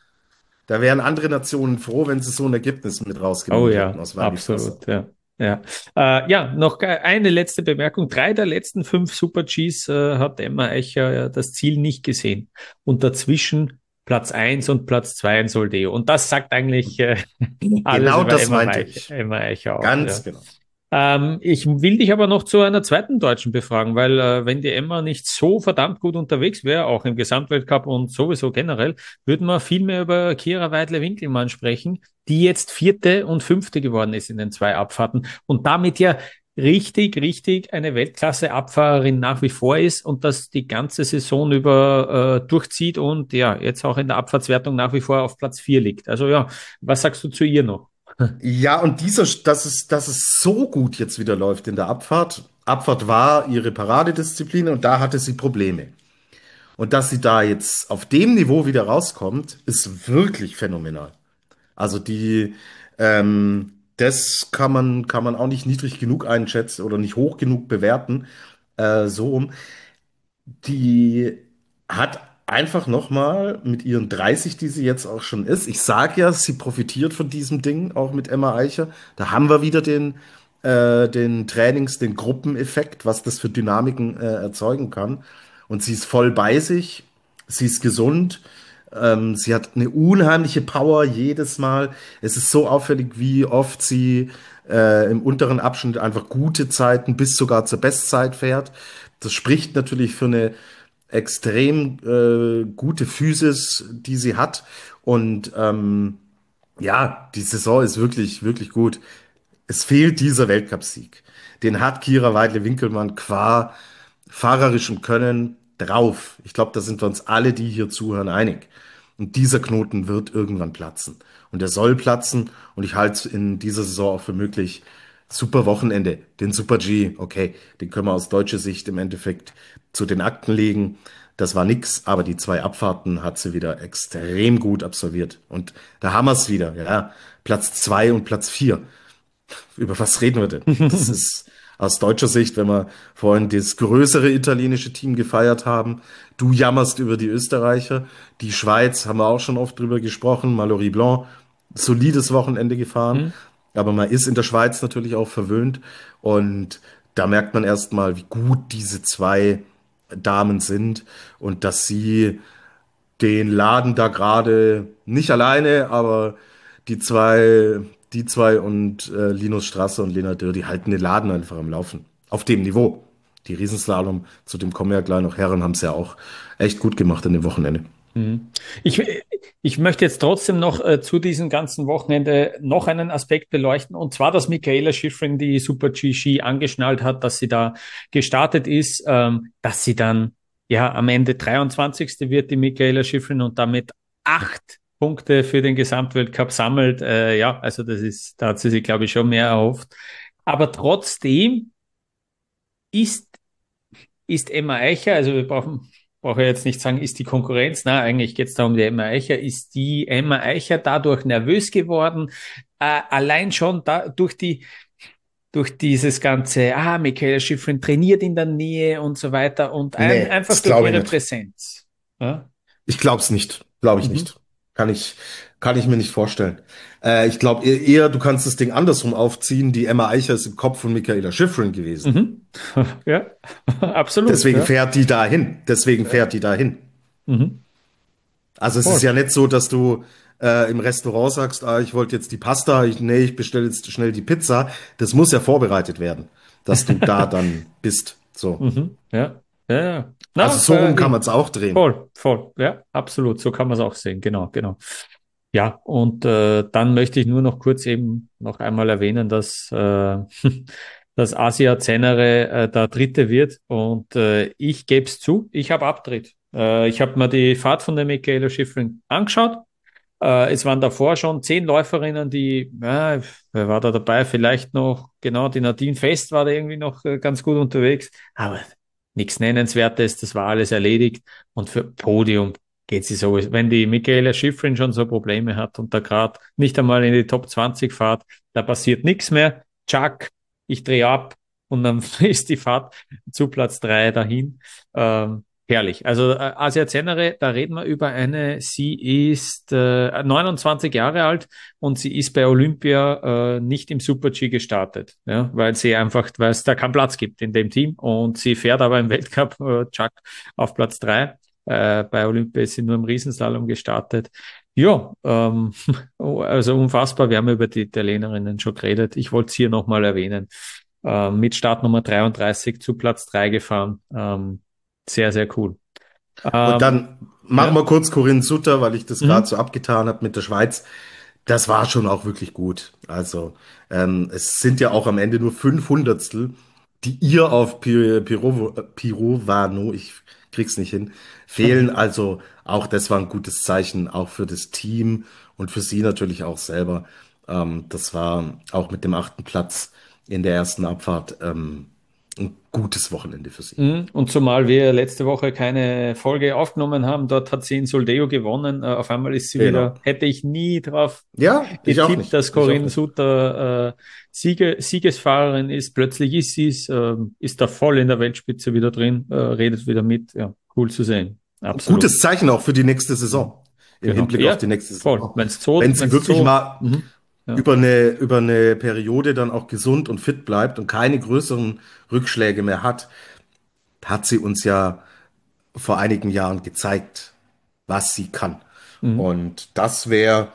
Da wären andere Nationen froh, wenn sie so ein Ergebnis mit Oh rausgenommen hätten ja, aus Wallis-Wasser. absolut, ja. Ja, äh, ja, noch eine letzte Bemerkung. Drei der letzten fünf Super Gs äh, hat Emma Echer ja das Ziel nicht gesehen. Und dazwischen Platz eins und Platz zwei in Soldeo. Und das sagt eigentlich äh, alles Genau über das Emma, meinte Meich, ich. Emma Echer aus. Ja. Ganz genau. Ähm, ich will dich aber noch zu einer zweiten Deutschen befragen, weil äh, wenn die Emma nicht so verdammt gut unterwegs wäre, auch im Gesamtweltcup und sowieso generell, würden wir viel mehr über Kira Weidle-Winkelmann sprechen, die jetzt Vierte und Fünfte geworden ist in den zwei Abfahrten und damit ja richtig, richtig eine Weltklasse-Abfahrerin nach wie vor ist und das die ganze Saison über äh, durchzieht und ja, jetzt auch in der Abfahrtswertung nach wie vor auf Platz vier liegt. Also ja, was sagst du zu ihr noch? Ja, und dieser, dass es, dass es so gut jetzt wieder läuft in der Abfahrt. Abfahrt war ihre Paradedisziplin und da hatte sie Probleme. Und dass sie da jetzt auf dem Niveau wieder rauskommt, ist wirklich phänomenal. Also die, ähm, Das kann man, kann man auch nicht niedrig genug einschätzen oder nicht hoch genug bewerten. Äh, so rum. Die hat einfach nochmal mit ihren dreißig, die sie jetzt auch schon ist. Ich sage ja, sie profitiert von diesem Ding, auch mit Emma Eicher. Da haben wir wieder den, äh, den Trainings, den Gruppeneffekt, was das für Dynamiken äh, erzeugen kann. Und sie ist voll bei sich, sie ist gesund, ähm, sie hat eine unheimliche Power jedes Mal. Es ist so auffällig, wie oft sie äh, im unteren Abschnitt einfach gute Zeiten bis sogar zur Bestzeit fährt. Das spricht natürlich für eine extrem äh, gute Physis, die sie hat. Und ähm, ja, die Saison ist wirklich, wirklich gut. Es fehlt dieser Weltcupsieg. Den hat Kira Weidle-Winkelmann qua fahrerischem Können drauf. Ich glaube, da sind wir uns alle, die hier zuhören, einig. Und dieser Knoten wird irgendwann platzen. Und er soll platzen. Und ich halte es in dieser Saison auch für möglich. Super Wochenende. Den Super G, okay, den können wir aus deutscher Sicht im Endeffekt zu den Akten legen. Das war nix, aber die zwei Abfahrten hat sie wieder extrem gut absolviert. Und da haben wir es wieder, ja. Platz zwei und Platz vier. Über was reden wir denn? Das ist aus deutscher Sicht, wenn wir vorhin das größere italienische Team gefeiert haben. Du jammerst über die Österreicher. Die Schweiz haben wir auch schon oft drüber gesprochen. Mallory Blanc, solides Wochenende gefahren. Hm? Aber man ist in der Schweiz natürlich auch verwöhnt. Und da merkt man erstmal, wie gut diese zwei Damen sind und dass sie den Laden da gerade nicht alleine, aber die zwei, die zwei und äh, Linus Strasser und Lena Dürr, die halten den Laden einfach am Laufen. Auf dem Niveau. Die Riesenslalom, zu dem kommen ja gleich noch Herren, haben es ja auch echt gut gemacht an dem Wochenende. Mhm. Ich, ich möchte jetzt trotzdem noch äh, zu diesem ganzen Wochenende noch einen Aspekt beleuchten, und zwar, dass Michaela Schifrin die Super G-Ski angeschnallt hat, dass sie da gestartet ist, ähm, dass sie dann ja am Ende dreiundzwanzigste wird, die Michaela Schifrin, und damit acht Punkte für den Gesamtweltcup sammelt. Äh, ja, also das ist, da hat sie sich, glaube ich, schon mehr erhofft. Aber trotzdem ist ist Emma Eicher, also wir brauchen, brauche jetzt nicht sagen, ist die Konkurrenz, na, eigentlich geht es da um die Emma Eicher, ist die Emma Eicher dadurch nervös geworden, äh, allein schon da, durch die, durch dieses ganze, ah, Michaela Schifrin trainiert in der Nähe und so weiter, und ein, Nee, einfach das durch glaube ich ihre nicht. Präsenz. Ja? Ich glaube es nicht. Glaube ich Mhm. nicht. Kann ich, kann ich mir nicht vorstellen. Äh, ich glaube eher, eher, du kannst das Ding andersrum aufziehen. Die Emma Eicher ist im Kopf von Michaela Schifrin gewesen. Mhm. Ja, absolut, Deswegen ja. fährt die dahin. Deswegen fährt die dahin. Mhm. Also es ist Voll. ja nicht so, dass du äh, im Restaurant sagst, ah, ich wollte jetzt die Pasta, ich, nee, ich bestelle jetzt schnell die Pizza. Das muss ja vorbereitet werden, dass du da dann bist. So. Mhm. Ja, ja, ja. Also Na, so rum kann äh, man es auch drehen. voll, voll, ja, absolut, so kann man es auch sehen, genau, genau. Ja, und äh, dann möchte ich nur noch kurz eben noch einmal erwähnen, dass, äh, dass Asia Zenere äh, da Dritte wird, und äh, ich gebe es zu, ich habe Abtritt. Äh, ich habe mir die Fahrt von der Michaela Schifrin angeschaut. Äh, es waren davor schon zehn Läuferinnen, die, ja, wer war da dabei? Vielleicht noch, genau, die Nadine Fest war da irgendwie noch äh, ganz gut unterwegs, aber nichts Nennenswertes, das war alles erledigt, und für Podium geht sie so. Wenn die Michaela Schifrin schon so Probleme hat und da gerade nicht einmal in die Top zwanzig fährt, da passiert nichts mehr. Chuck, ich drehe ab, und dann ist die Fahrt zu Platz drei dahin. Ähm, Herrlich. Also äh, Asia Zenere, da reden wir über eine, sie ist äh, neunundzwanzig Jahre alt, und sie ist bei Olympia äh, nicht im Super-G gestartet, ja, weil sie einfach, weil es da keinen Platz gibt in dem Team, und sie fährt aber im Weltcup äh, Chuck auf Platz drei. Äh, bei Olympia ist sie nur im Riesenslalom gestartet. Ja, ähm, also unfassbar. Wir haben über die Italienerinnen schon geredet. Ich wollte es hier nochmal erwähnen. Ähm, mit Startnummer dreiunddreißig zu Platz drei gefahren. Ähm, sehr, sehr cool. Und Ähm, dann machen ja. wir kurz Corinne Sutter, weil ich das gerade Mhm. so abgetan habe mit der Schweiz. Das war schon auch wirklich gut. Also ähm, es sind ja auch am Ende nur fünf Hundertstel, die ihr auf Pi- Pirovo, äh, Pirovano, ich krieg's nicht hin, fehlen. Also auch das war ein gutes Zeichen, auch für das Team und für sie natürlich auch selber. Ähm, das war auch mit dem achten Platz in der ersten Abfahrt. Ähm, ein gutes Wochenende für sie. Mhm. Und zumal wir letzte Woche keine Folge aufgenommen haben, dort hat sie in Soldeo gewonnen. Äh, auf einmal ist sie Genau. wieder, hätte ich nie drauf Ja, ich auch getippt, nicht. dass Ich auch Corinne nicht. Suter äh, Siege, Siegesfahrerin ist. Plötzlich ist sie es, äh, ist da voll in der Weltspitze wieder drin, äh, redet wieder mit. Ja, cool zu sehen. Absolut. Gutes Zeichen auch für die nächste Saison. Im Genau. Hinblick auf die Ja, nächste voll. Saison. Wenn's so, Wenn sie wenn's wirklich so, mal mhm. Ja. über eine, über eine Periode dann auch gesund und fit bleibt und keine größeren Rückschläge mehr hat, hat sie uns ja vor einigen Jahren gezeigt, was sie kann. Mhm. Und das wäre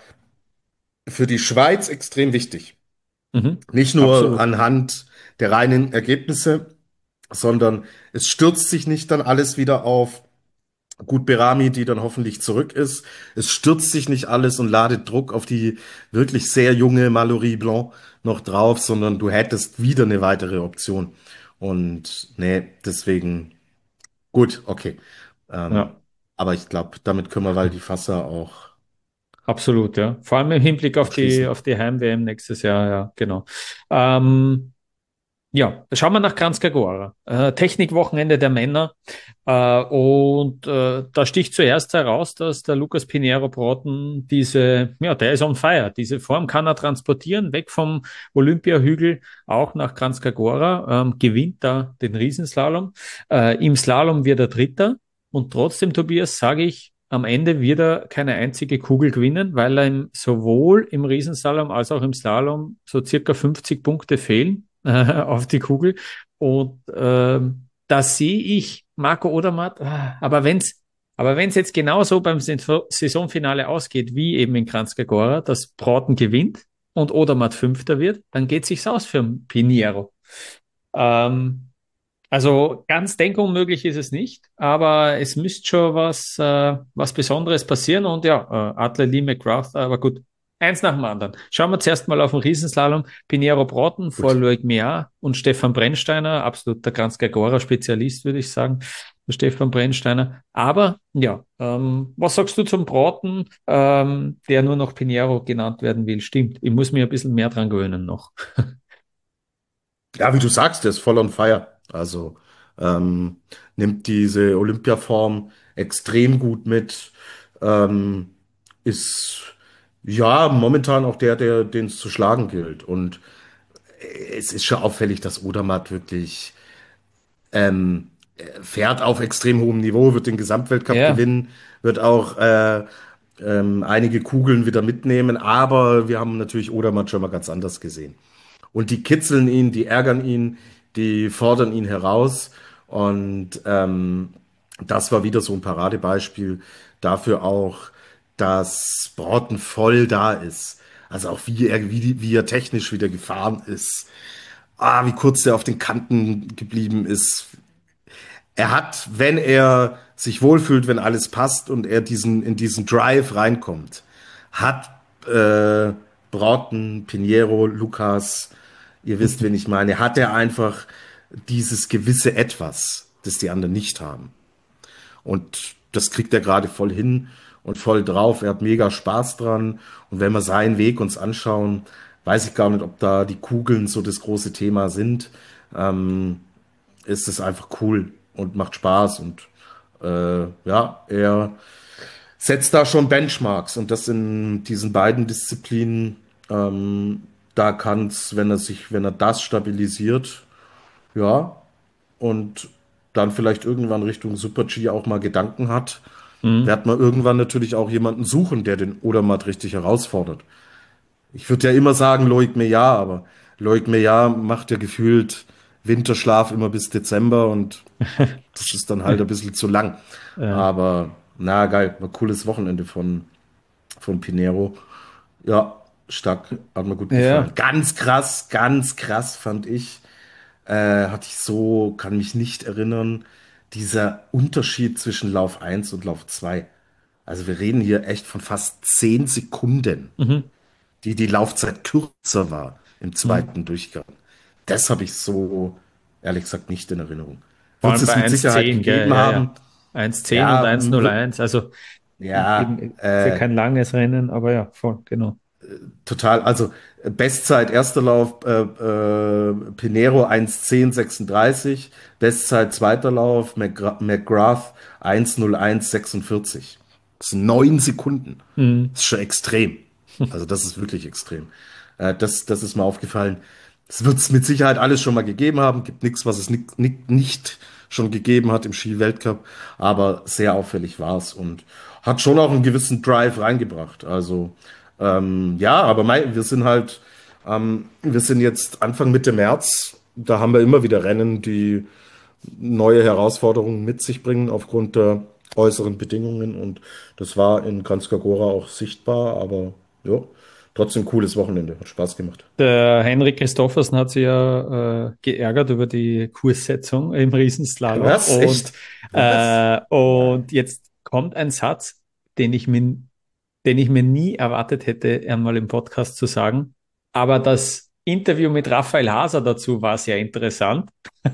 für die Schweiz extrem wichtig. Mhm. Nicht nur Absolut. anhand der reinen Ergebnisse, sondern es stürzt sich nicht dann alles wieder auf Gut Berami, die dann hoffentlich zurück ist. Es stürzt sich nicht alles und ladet Druck auf die wirklich sehr junge Mallory Blanc noch drauf, sondern du hättest wieder eine weitere Option. Und nee, deswegen gut, okay. Ähm, Ja. aber ich glaube, damit können wir Waldi Fasser auch Absolut, ja. Vor allem im Hinblick auf die, abschließen. auf die Heim-W M nächstes Jahr, ja, genau. Ähm, ja, schauen wir nach Kranjska Gora. Äh, Technikwochenende der Männer. Äh, und äh, da sticht zuerst heraus, dass der Lucas Pinheiro Broughton diese, ja, der ist on fire. Diese Form kann er transportieren, weg vom Olympiahügel, auch nach Kranjska Gora, ähm, gewinnt da den Riesenslalom. Äh, im Slalom wird er Dritter. Und trotzdem, Tobias, sage ich, am Ende wird er keine einzige Kugel gewinnen, weil er ihm sowohl im Riesenslalom als auch im Slalom so circa fünfzig Punkte fehlen äh, auf die Kugel. Und ähm, da sehe ich Marco Odermatt, ah, aber wenn's, aber wenn's jetzt genauso beim Saison- Saisonfinale ausgeht, wie eben in Kranjska Gora, dass Broughton gewinnt und Odermatt Fünfter wird, dann geht sich's aus für Pinheiro. Ähm, also ganz denkunmöglich ist es nicht, aber es müsste schon was, äh, was Besonderes passieren. Und ja, äh, Atle Lee McGrath, aber gut, eins nach dem anderen. Schauen wir zuerst mal auf den Riesenslalom. Pinheiro Broughton vor Gut. Loic Meillard und Stefan Brennsteiner, absoluter Kranjska-Gora-Spezialist, würde ich sagen, der Stefan Brennsteiner. Aber ja, ähm, was sagst du zum Broughton, ähm, der nur noch Pinheiro genannt werden will? Stimmt, ich muss mir ein bisschen mehr dran gewöhnen noch. Ja, wie du sagst, der ist voll on fire. Also ähm, nimmt diese Olympiaform extrem gut mit. Ähm, ist ja momentan auch der, der den es zu schlagen gilt. Und es ist schon auffällig, dass Odermatt wirklich ähm, fährt auf extrem hohem Niveau, wird den Gesamtweltcup Ja. gewinnen, wird auch äh, ähm, einige Kugeln wieder mitnehmen. Aber wir haben natürlich Odermatt schon mal ganz anders gesehen. Und die kitzeln ihn, die ärgern ihn, die fordern ihn heraus. Und ähm, das war wieder so ein Paradebeispiel dafür auch, dass Broughton voll da ist. Also auch wie er, wie, die- wie er technisch wieder gefahren ist. Ah, wie kurz er auf den Kanten geblieben ist. Er hat, wenn er sich wohlfühlt, wenn alles passt und er diesen, in diesen Drive reinkommt, hat äh, Broughton, Pinheiro, Lukas, ihr wisst, wen ich meine, hat er einfach dieses gewisse Etwas, das die anderen nicht haben. Und das kriegt er gerade voll hin und voll drauf. Er hat mega Spaß dran. Und wenn wir seinen Weg uns anschauen, weiß ich gar nicht, ob da die Kugeln so das große Thema sind. Ähm, ist es einfach cool und macht Spaß. Und äh, ja, er setzt da schon Benchmarks. Und das in diesen beiden Disziplinen, ähm, da kann es, wenn er sich, wenn er das stabilisiert, ja, und dann vielleicht irgendwann Richtung Super-G auch mal Gedanken hat, Mhm. wird man irgendwann natürlich auch jemanden suchen, der den Odermatt richtig herausfordert. Ich würde ja immer sagen Loic Meillard, aber Loic Meillard macht ja gefühlt Winterschlaf immer bis Dezember und das ist dann halt ein bisschen zu lang. Ja. Aber na geil, war ein cooles Wochenende von, von Pinheiro. Ja, stark, hat mir gut gefallen. Ja. Ganz krass, ganz krass fand ich. Äh, hatte ich so, kann mich nicht erinnern, dieser Unterschied zwischen Lauf eins und Lauf zwei. Also wir reden hier echt von fast zehn Sekunden, Mhm. die die Laufzeit kürzer war im Mhm. zweiten Durchgang. Das habe ich so, ehrlich gesagt, nicht in Erinnerung. Vor Wird allem bei es mit Sicherheit eins zehn, gell? gegeben Ja, ja. haben? eins zehn und Ja, m- w- eins null eins. Also ja, eben ist ja äh, kein langes Rennen, aber ja, voll, genau. Total, also äh, Bestzeit, erster Lauf, äh, äh, Pinheiro eins zehn sechsunddreißig, Bestzeit, zweiter Lauf, McGra McGrath eins null eins sechsundvierzig. Das sind neun Sekunden. Mhm. Das ist schon extrem. Also das ist wirklich extrem. Äh, das, das ist mir aufgefallen. Es wird es mit Sicherheit alles schon mal gegeben haben. Gibt nichts, was es nicht, nicht, nicht schon gegeben hat im Ski-Weltcup. Aber sehr auffällig war es und hat schon auch einen gewissen Drive reingebracht. Also ähm, ja, aber mei, wir sind halt, ähm, wir sind jetzt Anfang Mitte März. Da haben wir immer wieder Rennen, die neue Herausforderungen mit sich bringen aufgrund der äußeren Bedingungen. Und das war in Kranjska Gora auch sichtbar, aber ja, trotzdem cooles Wochenende. Hat Spaß gemacht. Der Henrik Christophersen hat sich ja äh, geärgert über die Kurssetzung im Riesenslalom. Was? Und, Echt? Was? äh, und jetzt kommt ein Satz, den ich mir, den ich mir nie erwartet hätte, einmal im Podcast zu sagen. Aber das Interview mit Raphael Haser dazu war sehr interessant.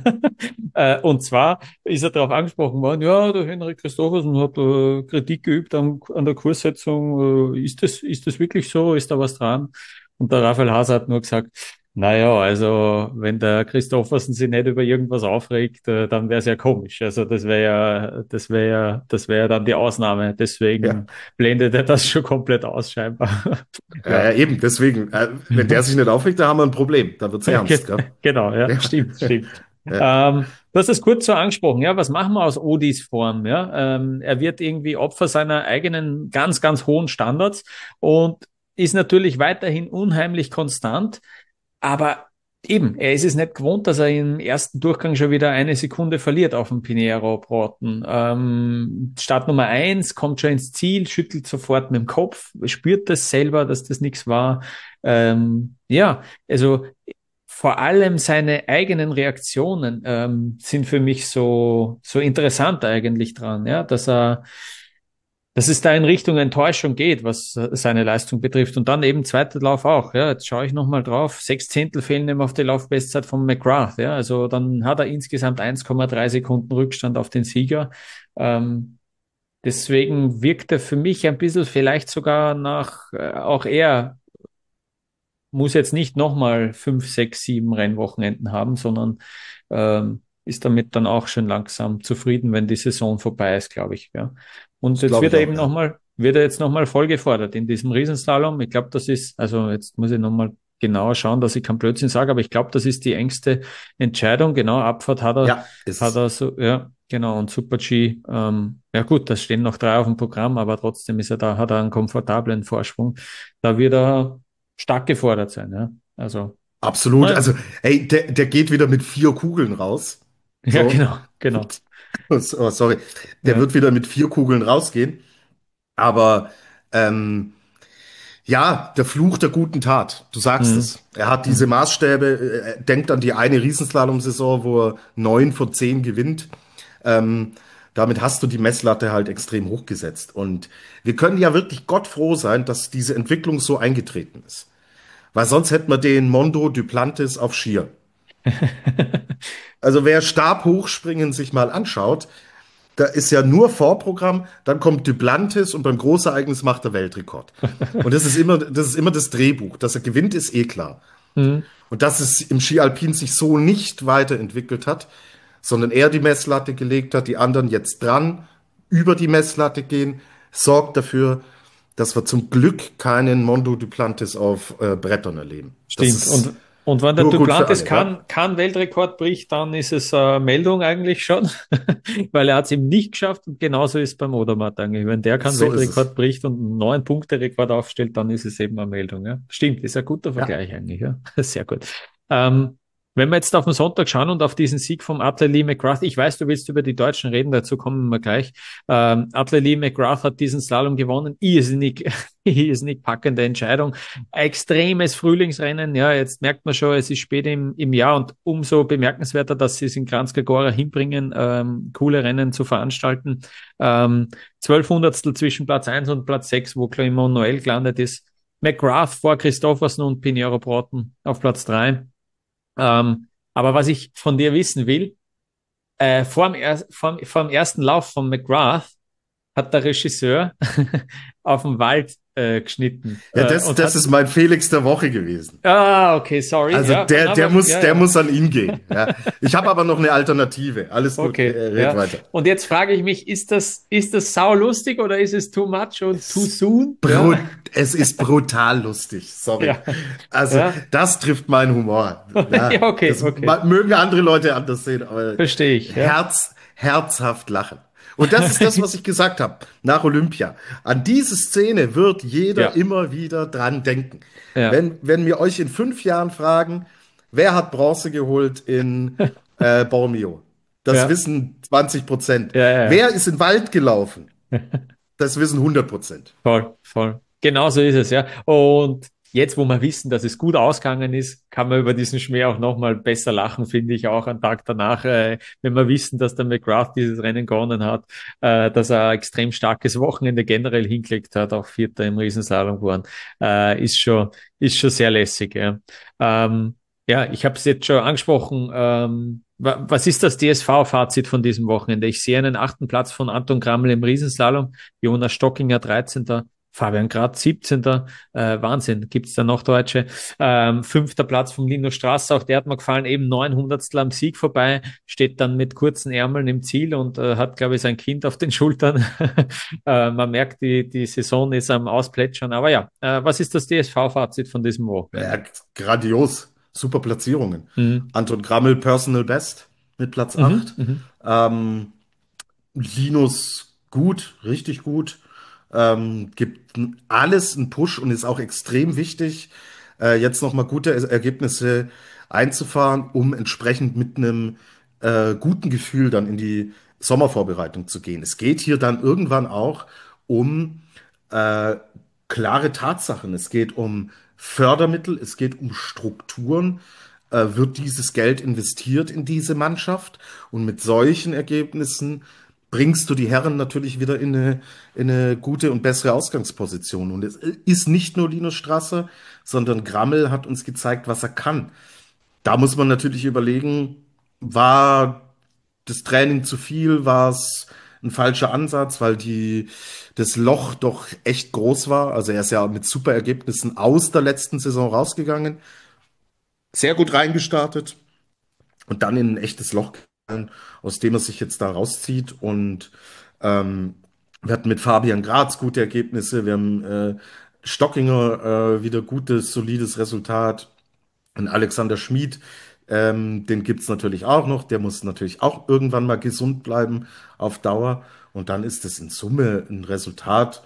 Äh, und zwar ist er darauf angesprochen worden, ja, der Henrik Christophersen hat äh, Kritik geübt an, an der Kurssetzung. Äh, ist das, ist das wirklich so? Ist da was dran? Und der Raphael Haser hat nur gesagt, naja, also wenn der Christophersen sich nicht über irgendwas aufregt, äh, dann wäre es ja komisch. Also das wäre ja, das wäre ja, das wäre ja dann die Ausnahme. Ja. Deswegen blendet er das schon komplett aus, scheinbar. Ja, Ja. ja, eben, deswegen, äh, wenn der sich nicht aufregt, da haben wir ein Problem. Da wird's ernst, Ge- gell? Genau, ja, Ja. stimmt, stimmt. Ja. Ähm, du hast es kurz so angesprochen, ja, was machen wir aus Odis Form, ja? Ähm, er wird irgendwie Opfer seiner eigenen ganz, ganz hohen Standards und ist natürlich weiterhin unheimlich konstant, aber eben, er ist es nicht gewohnt, dass er im ersten Durchgang schon wieder eine Sekunde verliert auf dem Pinheiro-Broten. Ähm, Start Nummer eins, kommt schon ins Ziel, schüttelt sofort mit dem Kopf, spürt das selber, dass das nichts war. Ähm, ja, also vor allem seine eigenen Reaktionen ähm, sind für mich so, so interessant eigentlich dran, ja, dass er, dass es da in Richtung Enttäuschung geht, was äh, seine Leistung betrifft. Und dann eben zweiter Lauf auch, ja, jetzt schaue ich nochmal drauf, sechs Zehntel fehlen ihm auf die Laufbestzeit von McGrath, ja, also dann hat er insgesamt eins Komma drei Sekunden Rückstand auf den Sieger. Ähm, deswegen wirkt er für mich ein bisschen vielleicht sogar nach, äh, auch er muss jetzt nicht nochmal fünf, sechs, sieben Rennwochenenden haben, sondern ähm, ist damit dann auch schon langsam zufrieden, wenn die Saison vorbei ist, glaube ich. Ja. Und Das jetzt glaube wird ich er auch, eben ja. nochmal, wird er jetzt nochmal voll gefordert in diesem Riesenslalom. Ich glaube, das ist, also jetzt muss ich nochmal genauer schauen, dass ich keinen Blödsinn sage, aber ich glaube, das ist die engste Entscheidung. Genau, Abfahrt hat er, Ja, ist hat es. er so, ja, genau, und Super G, ähm, ja gut, da stehen noch drei auf dem Programm, aber trotzdem ist er da, hat er einen komfortablen Vorsprung. Da wird er stark gefordert sein, ja. Also, Absolut. naja. Also, ey, der, der geht wieder mit vier Kugeln raus. Ja, So. genau, genau. Oh, sorry. Der Ja. wird wieder mit vier Kugeln rausgehen. Aber ähm, ja, der Fluch der guten Tat. Du sagst Mhm. es. Er hat diese Mhm. Maßstäbe, äh, er denkt an die eine Riesenslalom-Saison, wo er neun von zehn gewinnt. Ähm, damit hast du die Messlatte halt extrem hochgesetzt. Und wir können ja wirklich Gott froh sein, dass diese Entwicklung so eingetreten ist. Weil sonst hätten wir den Mondo Duplantis auf Skier. Also wer Stabhochspringen sich mal anschaut, da ist ja nur Vorprogramm, dann kommt Duplantis und beim Großereignis macht er Weltrekord. Und das ist immer, das ist immer das Drehbuch. Dass er gewinnt, ist eh klar. Mhm. Und dass es im Ski Alpin sich so nicht weiterentwickelt hat, sondern er die Messlatte gelegt hat, die anderen jetzt dran über die Messlatte gehen, sorgt dafür, dass wir zum Glück keinen Mondo Duplantis auf äh, Brettern erleben. Das Stimmt. ist Und, und wenn der nur gut für Duplantis alle, gell? kein, kein Weltrekord bricht, dann ist es äh, Meldung eigentlich schon, weil er hat es eben nicht geschafft und genauso ist es beim Odermatt eigentlich. Wenn der keinen So ist es. Weltrekord bricht und einen neuen Punkte-Rekord aufstellt, dann ist es eben eine Meldung. Ja. Stimmt, ist ein guter Ja, Vergleich eigentlich. Ja. Sehr gut. Ähm, wenn wir jetzt auf den Sonntag schauen und auf diesen Sieg vom Atle Lee McGrath, ich weiß, du willst über die Deutschen reden, dazu kommen wir gleich. Ähm, Atle Lee McGrath hat diesen Slalom gewonnen. Irrsinnig, irrsinnig packende Entscheidung. Extremes Frühlingsrennen. Ja, jetzt merkt man schon, es ist spät im, im Jahr und umso bemerkenswerter, dass sie es in Kranjska Gora hinbringen, ähm, coole Rennen zu veranstalten. Ähm, Zwölf Hundertstel zwischen Platz eins und Platz sechs, wo Clement Noël gelandet ist. McGrath vor Christophersen und Pinheiro Broughton auf Platz drei. Ähm, aber was ich von dir wissen will, äh, vor, dem er, vor, vor dem ersten Lauf von McGrath hat der Regisseur auf dem Wald äh, geschnitten. Ja, Äh, das, und das hat, ist mein Felix der Woche gewesen. ah, okay, sorry. Also Ja, der, na, der aber, muss, ja, der ja. muss an ihn gehen. Ja. Ich habe aber noch eine Alternative. Alles gut, äh, Okay, red ja. weiter. Und jetzt frage ich mich, ist das, ist das saulustig oder ist es too much und too Es, soon? bru Ja, es ist brutal lustig, sorry. ja, Also ja. das trifft meinen Humor. Ja, Ja, okay, das okay. ma- mögen andere Leute anders sehen, aber Verstehe ich, ja. Herz, herzhaft lachen. Und das ist das, was ich gesagt habe nach Olympia. An diese Szene wird jeder Ja, immer wieder dran denken. ja, Wenn, wenn wir euch in fünf Jahren fragen, wer hat Bronze geholt in äh, Bormio? Das ja, wissen zwanzig Prozent. ja, ja, Wer ja. ist in den Wald gelaufen? Das wissen hundert Prozent. Voll, voll. Genau so ist es, ja. Und jetzt, wo wir wissen, dass es gut ausgegangen ist, kann man über diesen Schmäh auch nochmal besser lachen, finde ich auch am Tag danach, äh, wenn wir wissen, dass der McGrath dieses Rennen gewonnen hat, äh, dass er ein extrem starkes Wochenende generell hingelegt hat, auch Vierter im Riesenslalom geworden, äh, ist schon, ist schon sehr lässig, ja. Ähm, ja, ich habe es jetzt schon angesprochen. Ähm, wa- was ist das D S V-Fazit von diesem Wochenende? Ich sehe einen achten Platz von Anton Grammel im Riesenslalom, Jonas Stockinger dreizehnter, Fabian Graz siebzehnter. Äh, Wahnsinn, gibt's da noch Deutsche? Ähm, fünfter Platz von Lino Strasser, auch der hat mir gefallen, eben neunhundertstel am Sieg vorbei, steht dann mit kurzen Ärmeln im Ziel und äh, hat, glaube ich, sein Kind auf den Schultern. äh, man merkt, die, die Saison ist am Ausplätschern. Aber ja, äh, was ist das D S V-Fazit von diesem Wochenende? Ja, grandios. Super Platzierungen. Mhm. Anton Grammel Personal Best mit Platz Mhm. acht. Mhm. Ähm, Linus gut, richtig gut. Ähm, gibt n- alles einen Push und ist auch extrem wichtig, äh, jetzt nochmal gute Er- Ergebnisse einzufahren, um entsprechend mit einem äh, guten Gefühl dann in die Sommervorbereitung zu gehen. Es geht hier dann irgendwann auch um äh, klare Tatsachen. Es geht um Fördermittel, es geht um Strukturen. Äh, wird dieses Geld investiert in diese Mannschaft? Und mit solchen Ergebnissen bringst du die Herren natürlich wieder in eine, in eine gute und bessere Ausgangsposition. Und es ist nicht nur Linus Strasser, sondern Grammel hat uns gezeigt, was er kann. Da muss man natürlich überlegen, war das Training zu viel, war es ein falscher Ansatz, weil die, das Loch doch echt groß war. Also er ist ja mit super Ergebnissen aus der letzten Saison rausgegangen, sehr gut reingestartet und dann in ein echtes Loch gefallen, aus dem er sich jetzt da rauszieht. Und ähm, wir hatten mit Fabian Graz gute Ergebnisse, wir haben äh, Stockinger äh, wieder gutes, solides Resultat. Und Alexander Schmid, ähm, den gibt's natürlich auch noch. Der muss natürlich auch irgendwann mal gesund bleiben auf Dauer. Und dann ist es in Summe ein Resultat,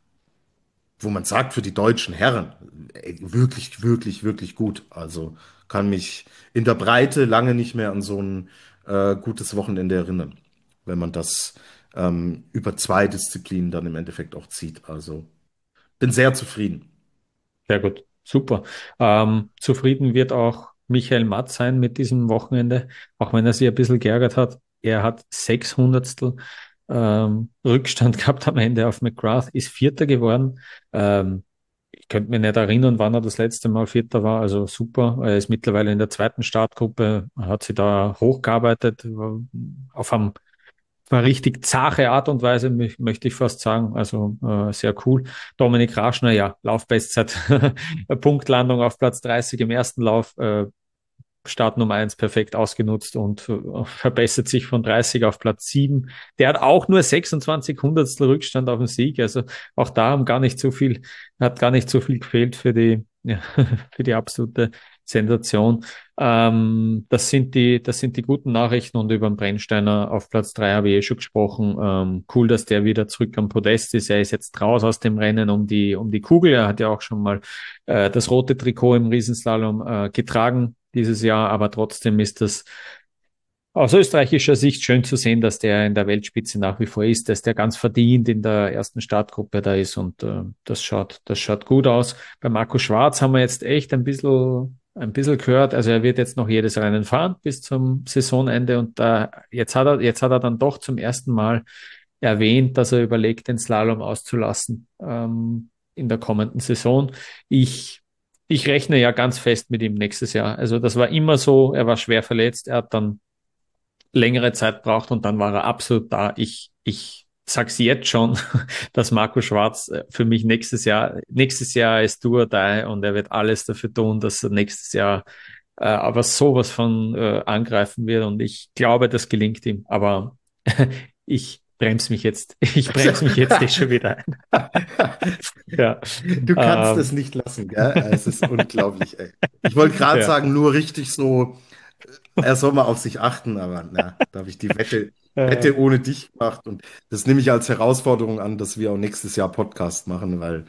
wo man sagt, für die deutschen Herren, ey, wirklich, wirklich, wirklich gut. Also kann mich in der Breite lange nicht mehr an so ein äh, gutes Wochenende erinnern, wenn man das ähm, über zwei Disziplinen dann im Endeffekt auch zieht. Also bin sehr zufrieden. Sehr gut, super. Ähm, zufrieden wird auch Michael Matt sein mit diesem Wochenende, auch wenn er sich ein bisschen geärgert hat. Er hat sechs Hundertstel ähm, Rückstand gehabt am Ende auf McGrath, ist Vierter geworden. Ähm, ich könnte mich nicht erinnern, wann er das letzte Mal Vierter war. Also super. Er ist mittlerweile in der zweiten Startgruppe, hat sich da hochgearbeitet, war auf einem war richtig zache Art und Weise, mö- möchte ich fast sagen. Also äh, sehr cool. Dominik Raschner, ja, Laufbestzeit. Punktlandung auf Platz dreißig im ersten Lauf. Äh, Start Nummer eins perfekt ausgenutzt und äh, verbessert sich von dreißig auf Platz sieben. Der hat auch nur sechsundzwanzig Hundertstel Rückstand auf den Sieg. Also auch da haben gar nicht so viel, hat gar nicht so viel gefehlt für die, ja, für die absolute Sensation. Ähm, das sind die, das sind die guten Nachrichten und über den Brennsteiner auf Platz drei habe ich eh schon gesprochen. Ähm, cool, dass der wieder zurück am Podest ist. Er ist jetzt raus aus dem Rennen um die, um die Kugel. Er hat ja auch schon mal äh, das rote Trikot im Riesenslalom äh, getragen dieses Jahr, aber trotzdem ist das aus österreichischer Sicht schön zu sehen, dass der in der Weltspitze nach wie vor ist, dass der ganz verdient in der ersten Startgruppe da ist und äh, das schaut, das schaut gut aus. Bei Marco Schwarz haben wir jetzt echt ein bisschen, ein bisschen gehört, also er wird jetzt noch jedes Rennen fahren bis zum Saisonende und da, jetzt hat er, jetzt hat er dann doch zum ersten Mal erwähnt, dass er überlegt, den Slalom auszulassen, ähm, in der kommenden Saison. Ich ich rechne ja ganz fest mit ihm nächstes Jahr. Also das war immer so, er war schwer verletzt, er hat dann längere Zeit braucht und dann war er absolut da. Ich, ich sag's jetzt schon, dass Marco Schwarz für mich nächstes Jahr, nächstes Jahr ist do or die und er wird alles dafür tun, dass er nächstes Jahr äh, aber sowas von äh, angreifen wird und ich glaube, das gelingt ihm. Aber ich bremse mich jetzt, ich bremse mich jetzt eh schon wieder ein. Ja. Du kannst Ähm, es nicht lassen, gell? Es ist unglaublich, ey. Ich wollte gerade ja. sagen, nur richtig so, er soll mal auf sich achten, aber na, da habe ich die Wette, Äh, Wette ohne dich gemacht und das nehme ich als Herausforderung an, dass wir auch nächstes Jahr Podcast machen, weil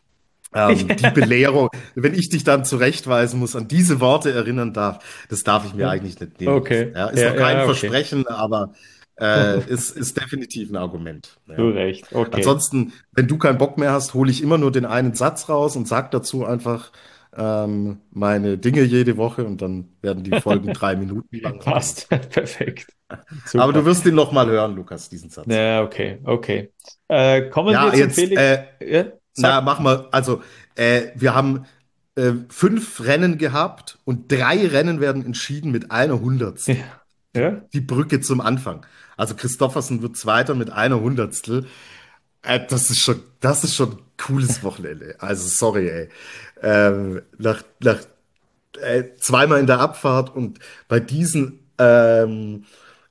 ähm, die ja. Belehrung, wenn ich dich dann zurechtweisen muss, an diese Worte erinnern darf, das darf ich mir eigentlich nicht nehmen lassen. Okay. Ja, ist Ja, noch kein ja, okay. Versprechen, aber äh, ist, ist definitiv ein Argument. Du Ja. recht. Okay. Ansonsten, wenn du keinen Bock mehr hast, hole ich immer nur den einen Satz raus und sag dazu einfach ähm, meine Dinge jede Woche und dann werden die Folgen drei Minuten lang. Passt. Perfekt. Aber Super. du wirst ihn noch mal hören, Lukas, diesen Satz. Ja, okay, okay. Äh, kommen wir Ja, zum jetzt, Felix. äh, Ja, na, sag. mach mal, also, äh, wir haben äh, fünf Rennen gehabt und drei Rennen werden entschieden mit einer Hundertstel. Ja. Die, Ja. die Brücke zum Anfang. Also Christoffersen wird Zweiter mit einer Hundertstel. Äh, das ist schon, das ist schon ein cooles Wochenende. Also sorry, ey. Ähm, nach, nach äh, zweimal in der Abfahrt und bei diesen ähm,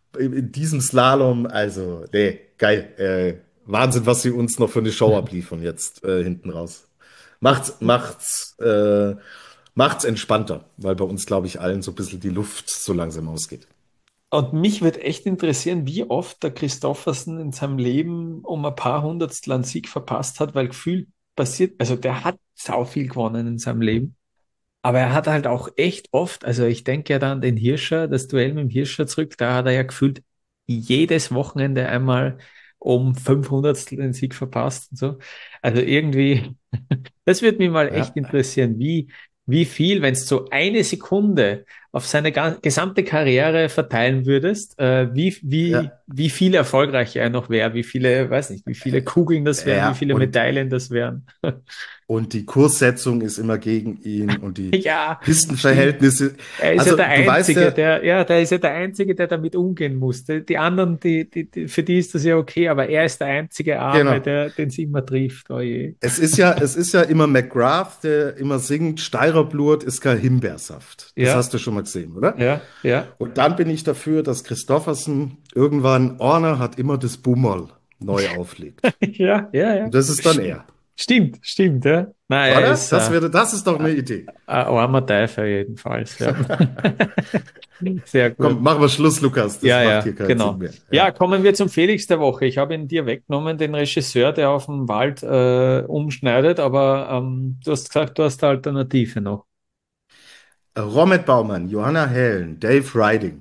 in diesem Slalom, also, nee, geil. Äh, Wahnsinn, was sie uns noch für eine Show abliefern jetzt äh, hinten raus. Macht's, macht's, äh, macht's entspannter, weil bei uns, glaube ich, allen so ein bisschen die Luft so langsam ausgeht. Und mich würde echt interessieren, wie oft der Christoffersen in seinem Leben um ein paar Hundertstel einen Sieg verpasst hat, weil gefühlt passiert, also der hat sau viel gewonnen in seinem Leben. Aber er hat halt auch echt oft, also ich denke ja da an den Hirscher, das Duell mit dem Hirscher zurück, da hat er ja gefühlt jedes Wochenende einmal um fünf Hundertstel den Sieg verpasst und so. Also irgendwie, das würde mich mal echt Ja, interessieren, wie, wie viel, wenn du so eine Sekunde auf seine ga- gesamte Karriere verteilen würdest, äh, wie, wie, ja, wie viel erfolgreicher er noch wäre, wie viele, weiß nicht, wie viele Kugeln das wären, wie ja. viele Und, Medaillen das wären. und die Kurssetzung ist immer gegen ihn und die Ja, stimmt. Pistenverhältnisse. Er ist ja Also, der du weißt Einzige, ja, der, ja, der ist ja der Einzige, der damit umgehen musste. Die anderen, die, die, die, für die ist das ja okay, aber er ist der einzige Arme, genau. der, den es immer trifft. Oh je. Es ist ja, es ist ja immer McGrath, der immer singt, Steirer Blut ist kein Himbeersaft. Das Ja, hast du schon mal gesehen, oder? ja, ja. Und dann bin ich dafür, dass Christoffersen irgendwann, Orner hat immer das Bummerl neu auflegt. Ja, ja, ja. Und das ist dann er. Stimmt, stimmt, ja. Nein, er Oder? ist Das äh, wäre, das ist doch ein eine Idee. armer Teufel jedenfalls, ja. Sehr gut. Komm, machen wir Schluss, Lukas. Das Ja, macht ja, hier keinen Sinn genau. mehr. Ja, Ja. kommen wir zum Felix der Woche. Ich habe ihn dir weggenommen, den Regisseur, der auf dem Wald äh, umschneidet, aber ähm, du hast gesagt, du hast eine Alternative noch. Romet Baumann, Johanna Hellen, Dave Riding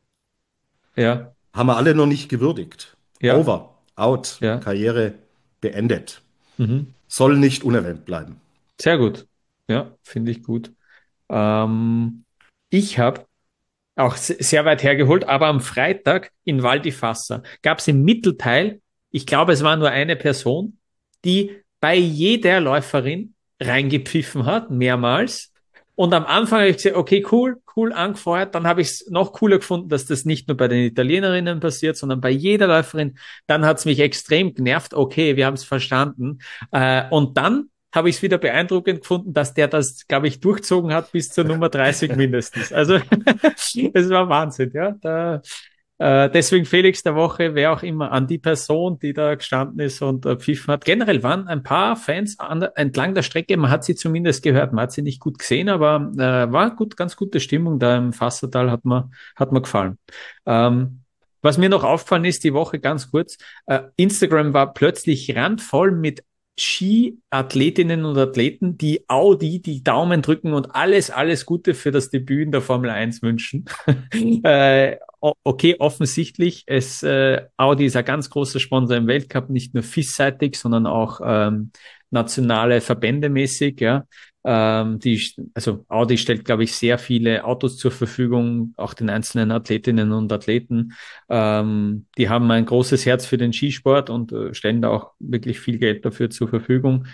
Ja, haben wir alle noch nicht gewürdigt. ja, Over, out, ja. Karriere beendet. Mhm. Soll nicht unerwähnt bleiben. Sehr gut. Ja, finde ich gut. Ähm, ich habe auch se- sehr weit hergeholt, aber am Freitag in Val di Fassa gab es im Mittelteil, ich glaube, es war nur eine Person, die bei jeder Läuferin reingepfiffen hat, mehrmals. Und am Anfang habe ich gesagt, okay, cool, cool angefeuert. Dann habe ich es noch cooler gefunden, dass das nicht nur bei den Italienerinnen passiert, sondern bei jeder Läuferin. Dann hat es mich extrem genervt. Okay, wir haben es verstanden. Äh, und dann habe ich es wieder beeindruckend gefunden, dass der das, glaube ich, durchzogen hat bis zur Nummer dreißig mindestens. Also es war Wahnsinn, ja. Da, äh, deswegen Felix der Woche, wer auch immer, an die Person, die da gestanden ist und äh, pfiffen hat. Generell waren ein paar Fans an, entlang der Strecke, man hat sie zumindest gehört, man hat sie nicht gut gesehen, aber äh, war gut, ganz gute Stimmung da im Fassertal, hat mir, hat mir gefallen. Ähm, was mir noch aufgefallen ist, die Woche ganz kurz, äh, Instagram war plötzlich randvoll mit Skiathletinnen und Athleten, die Audi die Daumen drücken und alles, alles Gute für das Debüt in der Formel eins wünschen. äh, okay, offensichtlich, es, äh, Audi ist ein ganz großer Sponsor im Weltcup, nicht nur FIS-seitig, sondern auch ähm, nationale Verbände mäßig, ja. Ähm, die, also Audi stellt, glaube ich, sehr viele Autos zur Verfügung, auch den einzelnen Athletinnen und Athleten. Ähm, die haben ein großes Herz für den Skisport und äh, stellen da auch wirklich viel Geld dafür zur Verfügung.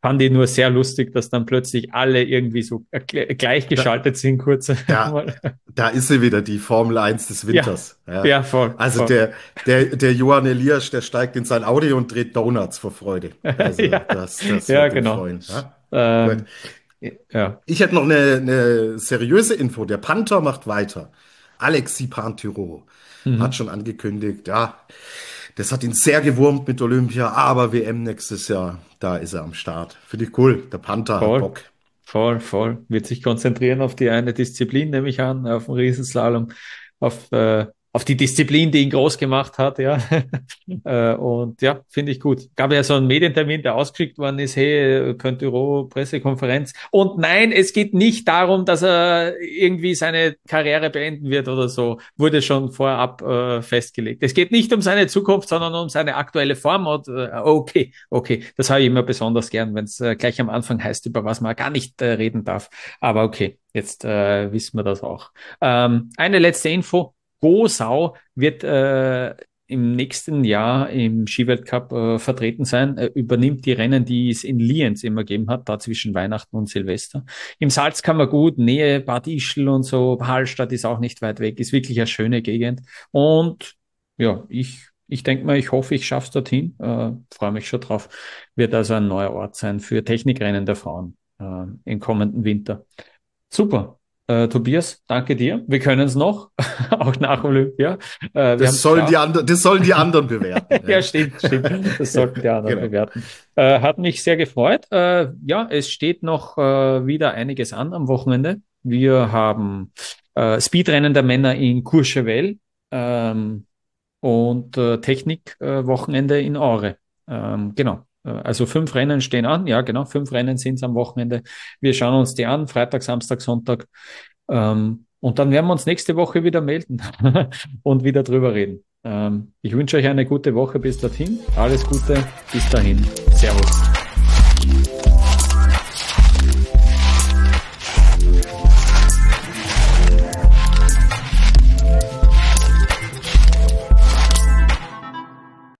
fand ich nur sehr lustig, dass dann plötzlich alle irgendwie so gleichgeschaltet sind, kurz Da, mal. da ist sie wieder, die Formel eins des Ja, Winters. Ja. ja, voll, Also voll. der, der, der Johann Elias, der steigt in sein Audi und dreht Donuts vor Freude. Also Ja, das, das ja, wird ihn genau. freuen. Ja? Gut. Ähm, ja, Ich hätte noch eine, eine seriöse Info. Der Panther macht weiter. Alexis Pinturault hat mhm. schon angekündigt, ja, das hat ihn sehr gewurmt mit Olympia, aber W M nächstes Jahr, da ist er am Start. Finde ich cool. Der Panther hat Voll, Bock. voll, voll. Wird sich konzentrieren auf die eine Disziplin, nehme ich an, auf den Riesenslalom, auf, äh, auf die Disziplin, die ihn groß gemacht hat, ja. äh, und ja, finde ich gut. Gab ja so einen Medientermin, der ausgeschickt worden ist, hey, Pinturault, Pressekonferenz. Und nein, es geht nicht darum, dass er irgendwie seine Karriere beenden wird oder so. Wurde schon vorab äh, festgelegt. Es geht nicht um seine Zukunft, sondern um seine aktuelle Form. Und äh, okay, okay, das habe ich immer besonders gern, wenn es äh, gleich am Anfang heißt, über was man gar nicht äh, reden darf. Aber okay, jetzt äh, wissen wir das auch. Ähm, eine letzte Info. Gosau wird äh, im nächsten Jahr im Skiweltcup äh, vertreten sein, äh, übernimmt die Rennen, die es in Lienz immer gegeben hat, da zwischen Weihnachten und Silvester. Im Salzkammergut, Nähe Bad Ischl und so, Hallstatt ist auch nicht weit weg, ist wirklich eine schöne Gegend. Und ja, ich, ich denke mal, ich hoffe, ich schaffe es dorthin, äh, freue mich schon drauf. Wird also ein neuer Ort sein für Technikrennen der Frauen äh, im kommenden Winter. Super. Äh, Tobias, danke dir. Wir können es noch, auch nach Olympia. Äh, wir haben Das es sollen die geschafft. anderen, das sollen die anderen bewerten. Ja, Ja. stimmt, stimmt. Das sollten die anderen Genau. bewerten. Äh, hat mich sehr gefreut. Äh, ja, es steht noch äh, wieder einiges an am Wochenende. Wir haben äh, Speedrennen der Männer in Courchevel ähm, und äh, Technik-Wochenende in Aure. Ähm, genau. Äh, Also fünf Rennen stehen an. Ja, genau. Fünf Rennen sind es am Wochenende. Wir schauen uns die an. Freitag, Samstag, Sonntag. Ähm, und dann werden wir uns nächste Woche wieder melden und wieder drüber reden. Ähm, ich wünsche euch eine gute Woche bis dorthin. Alles Gute. Bis dahin. Servus.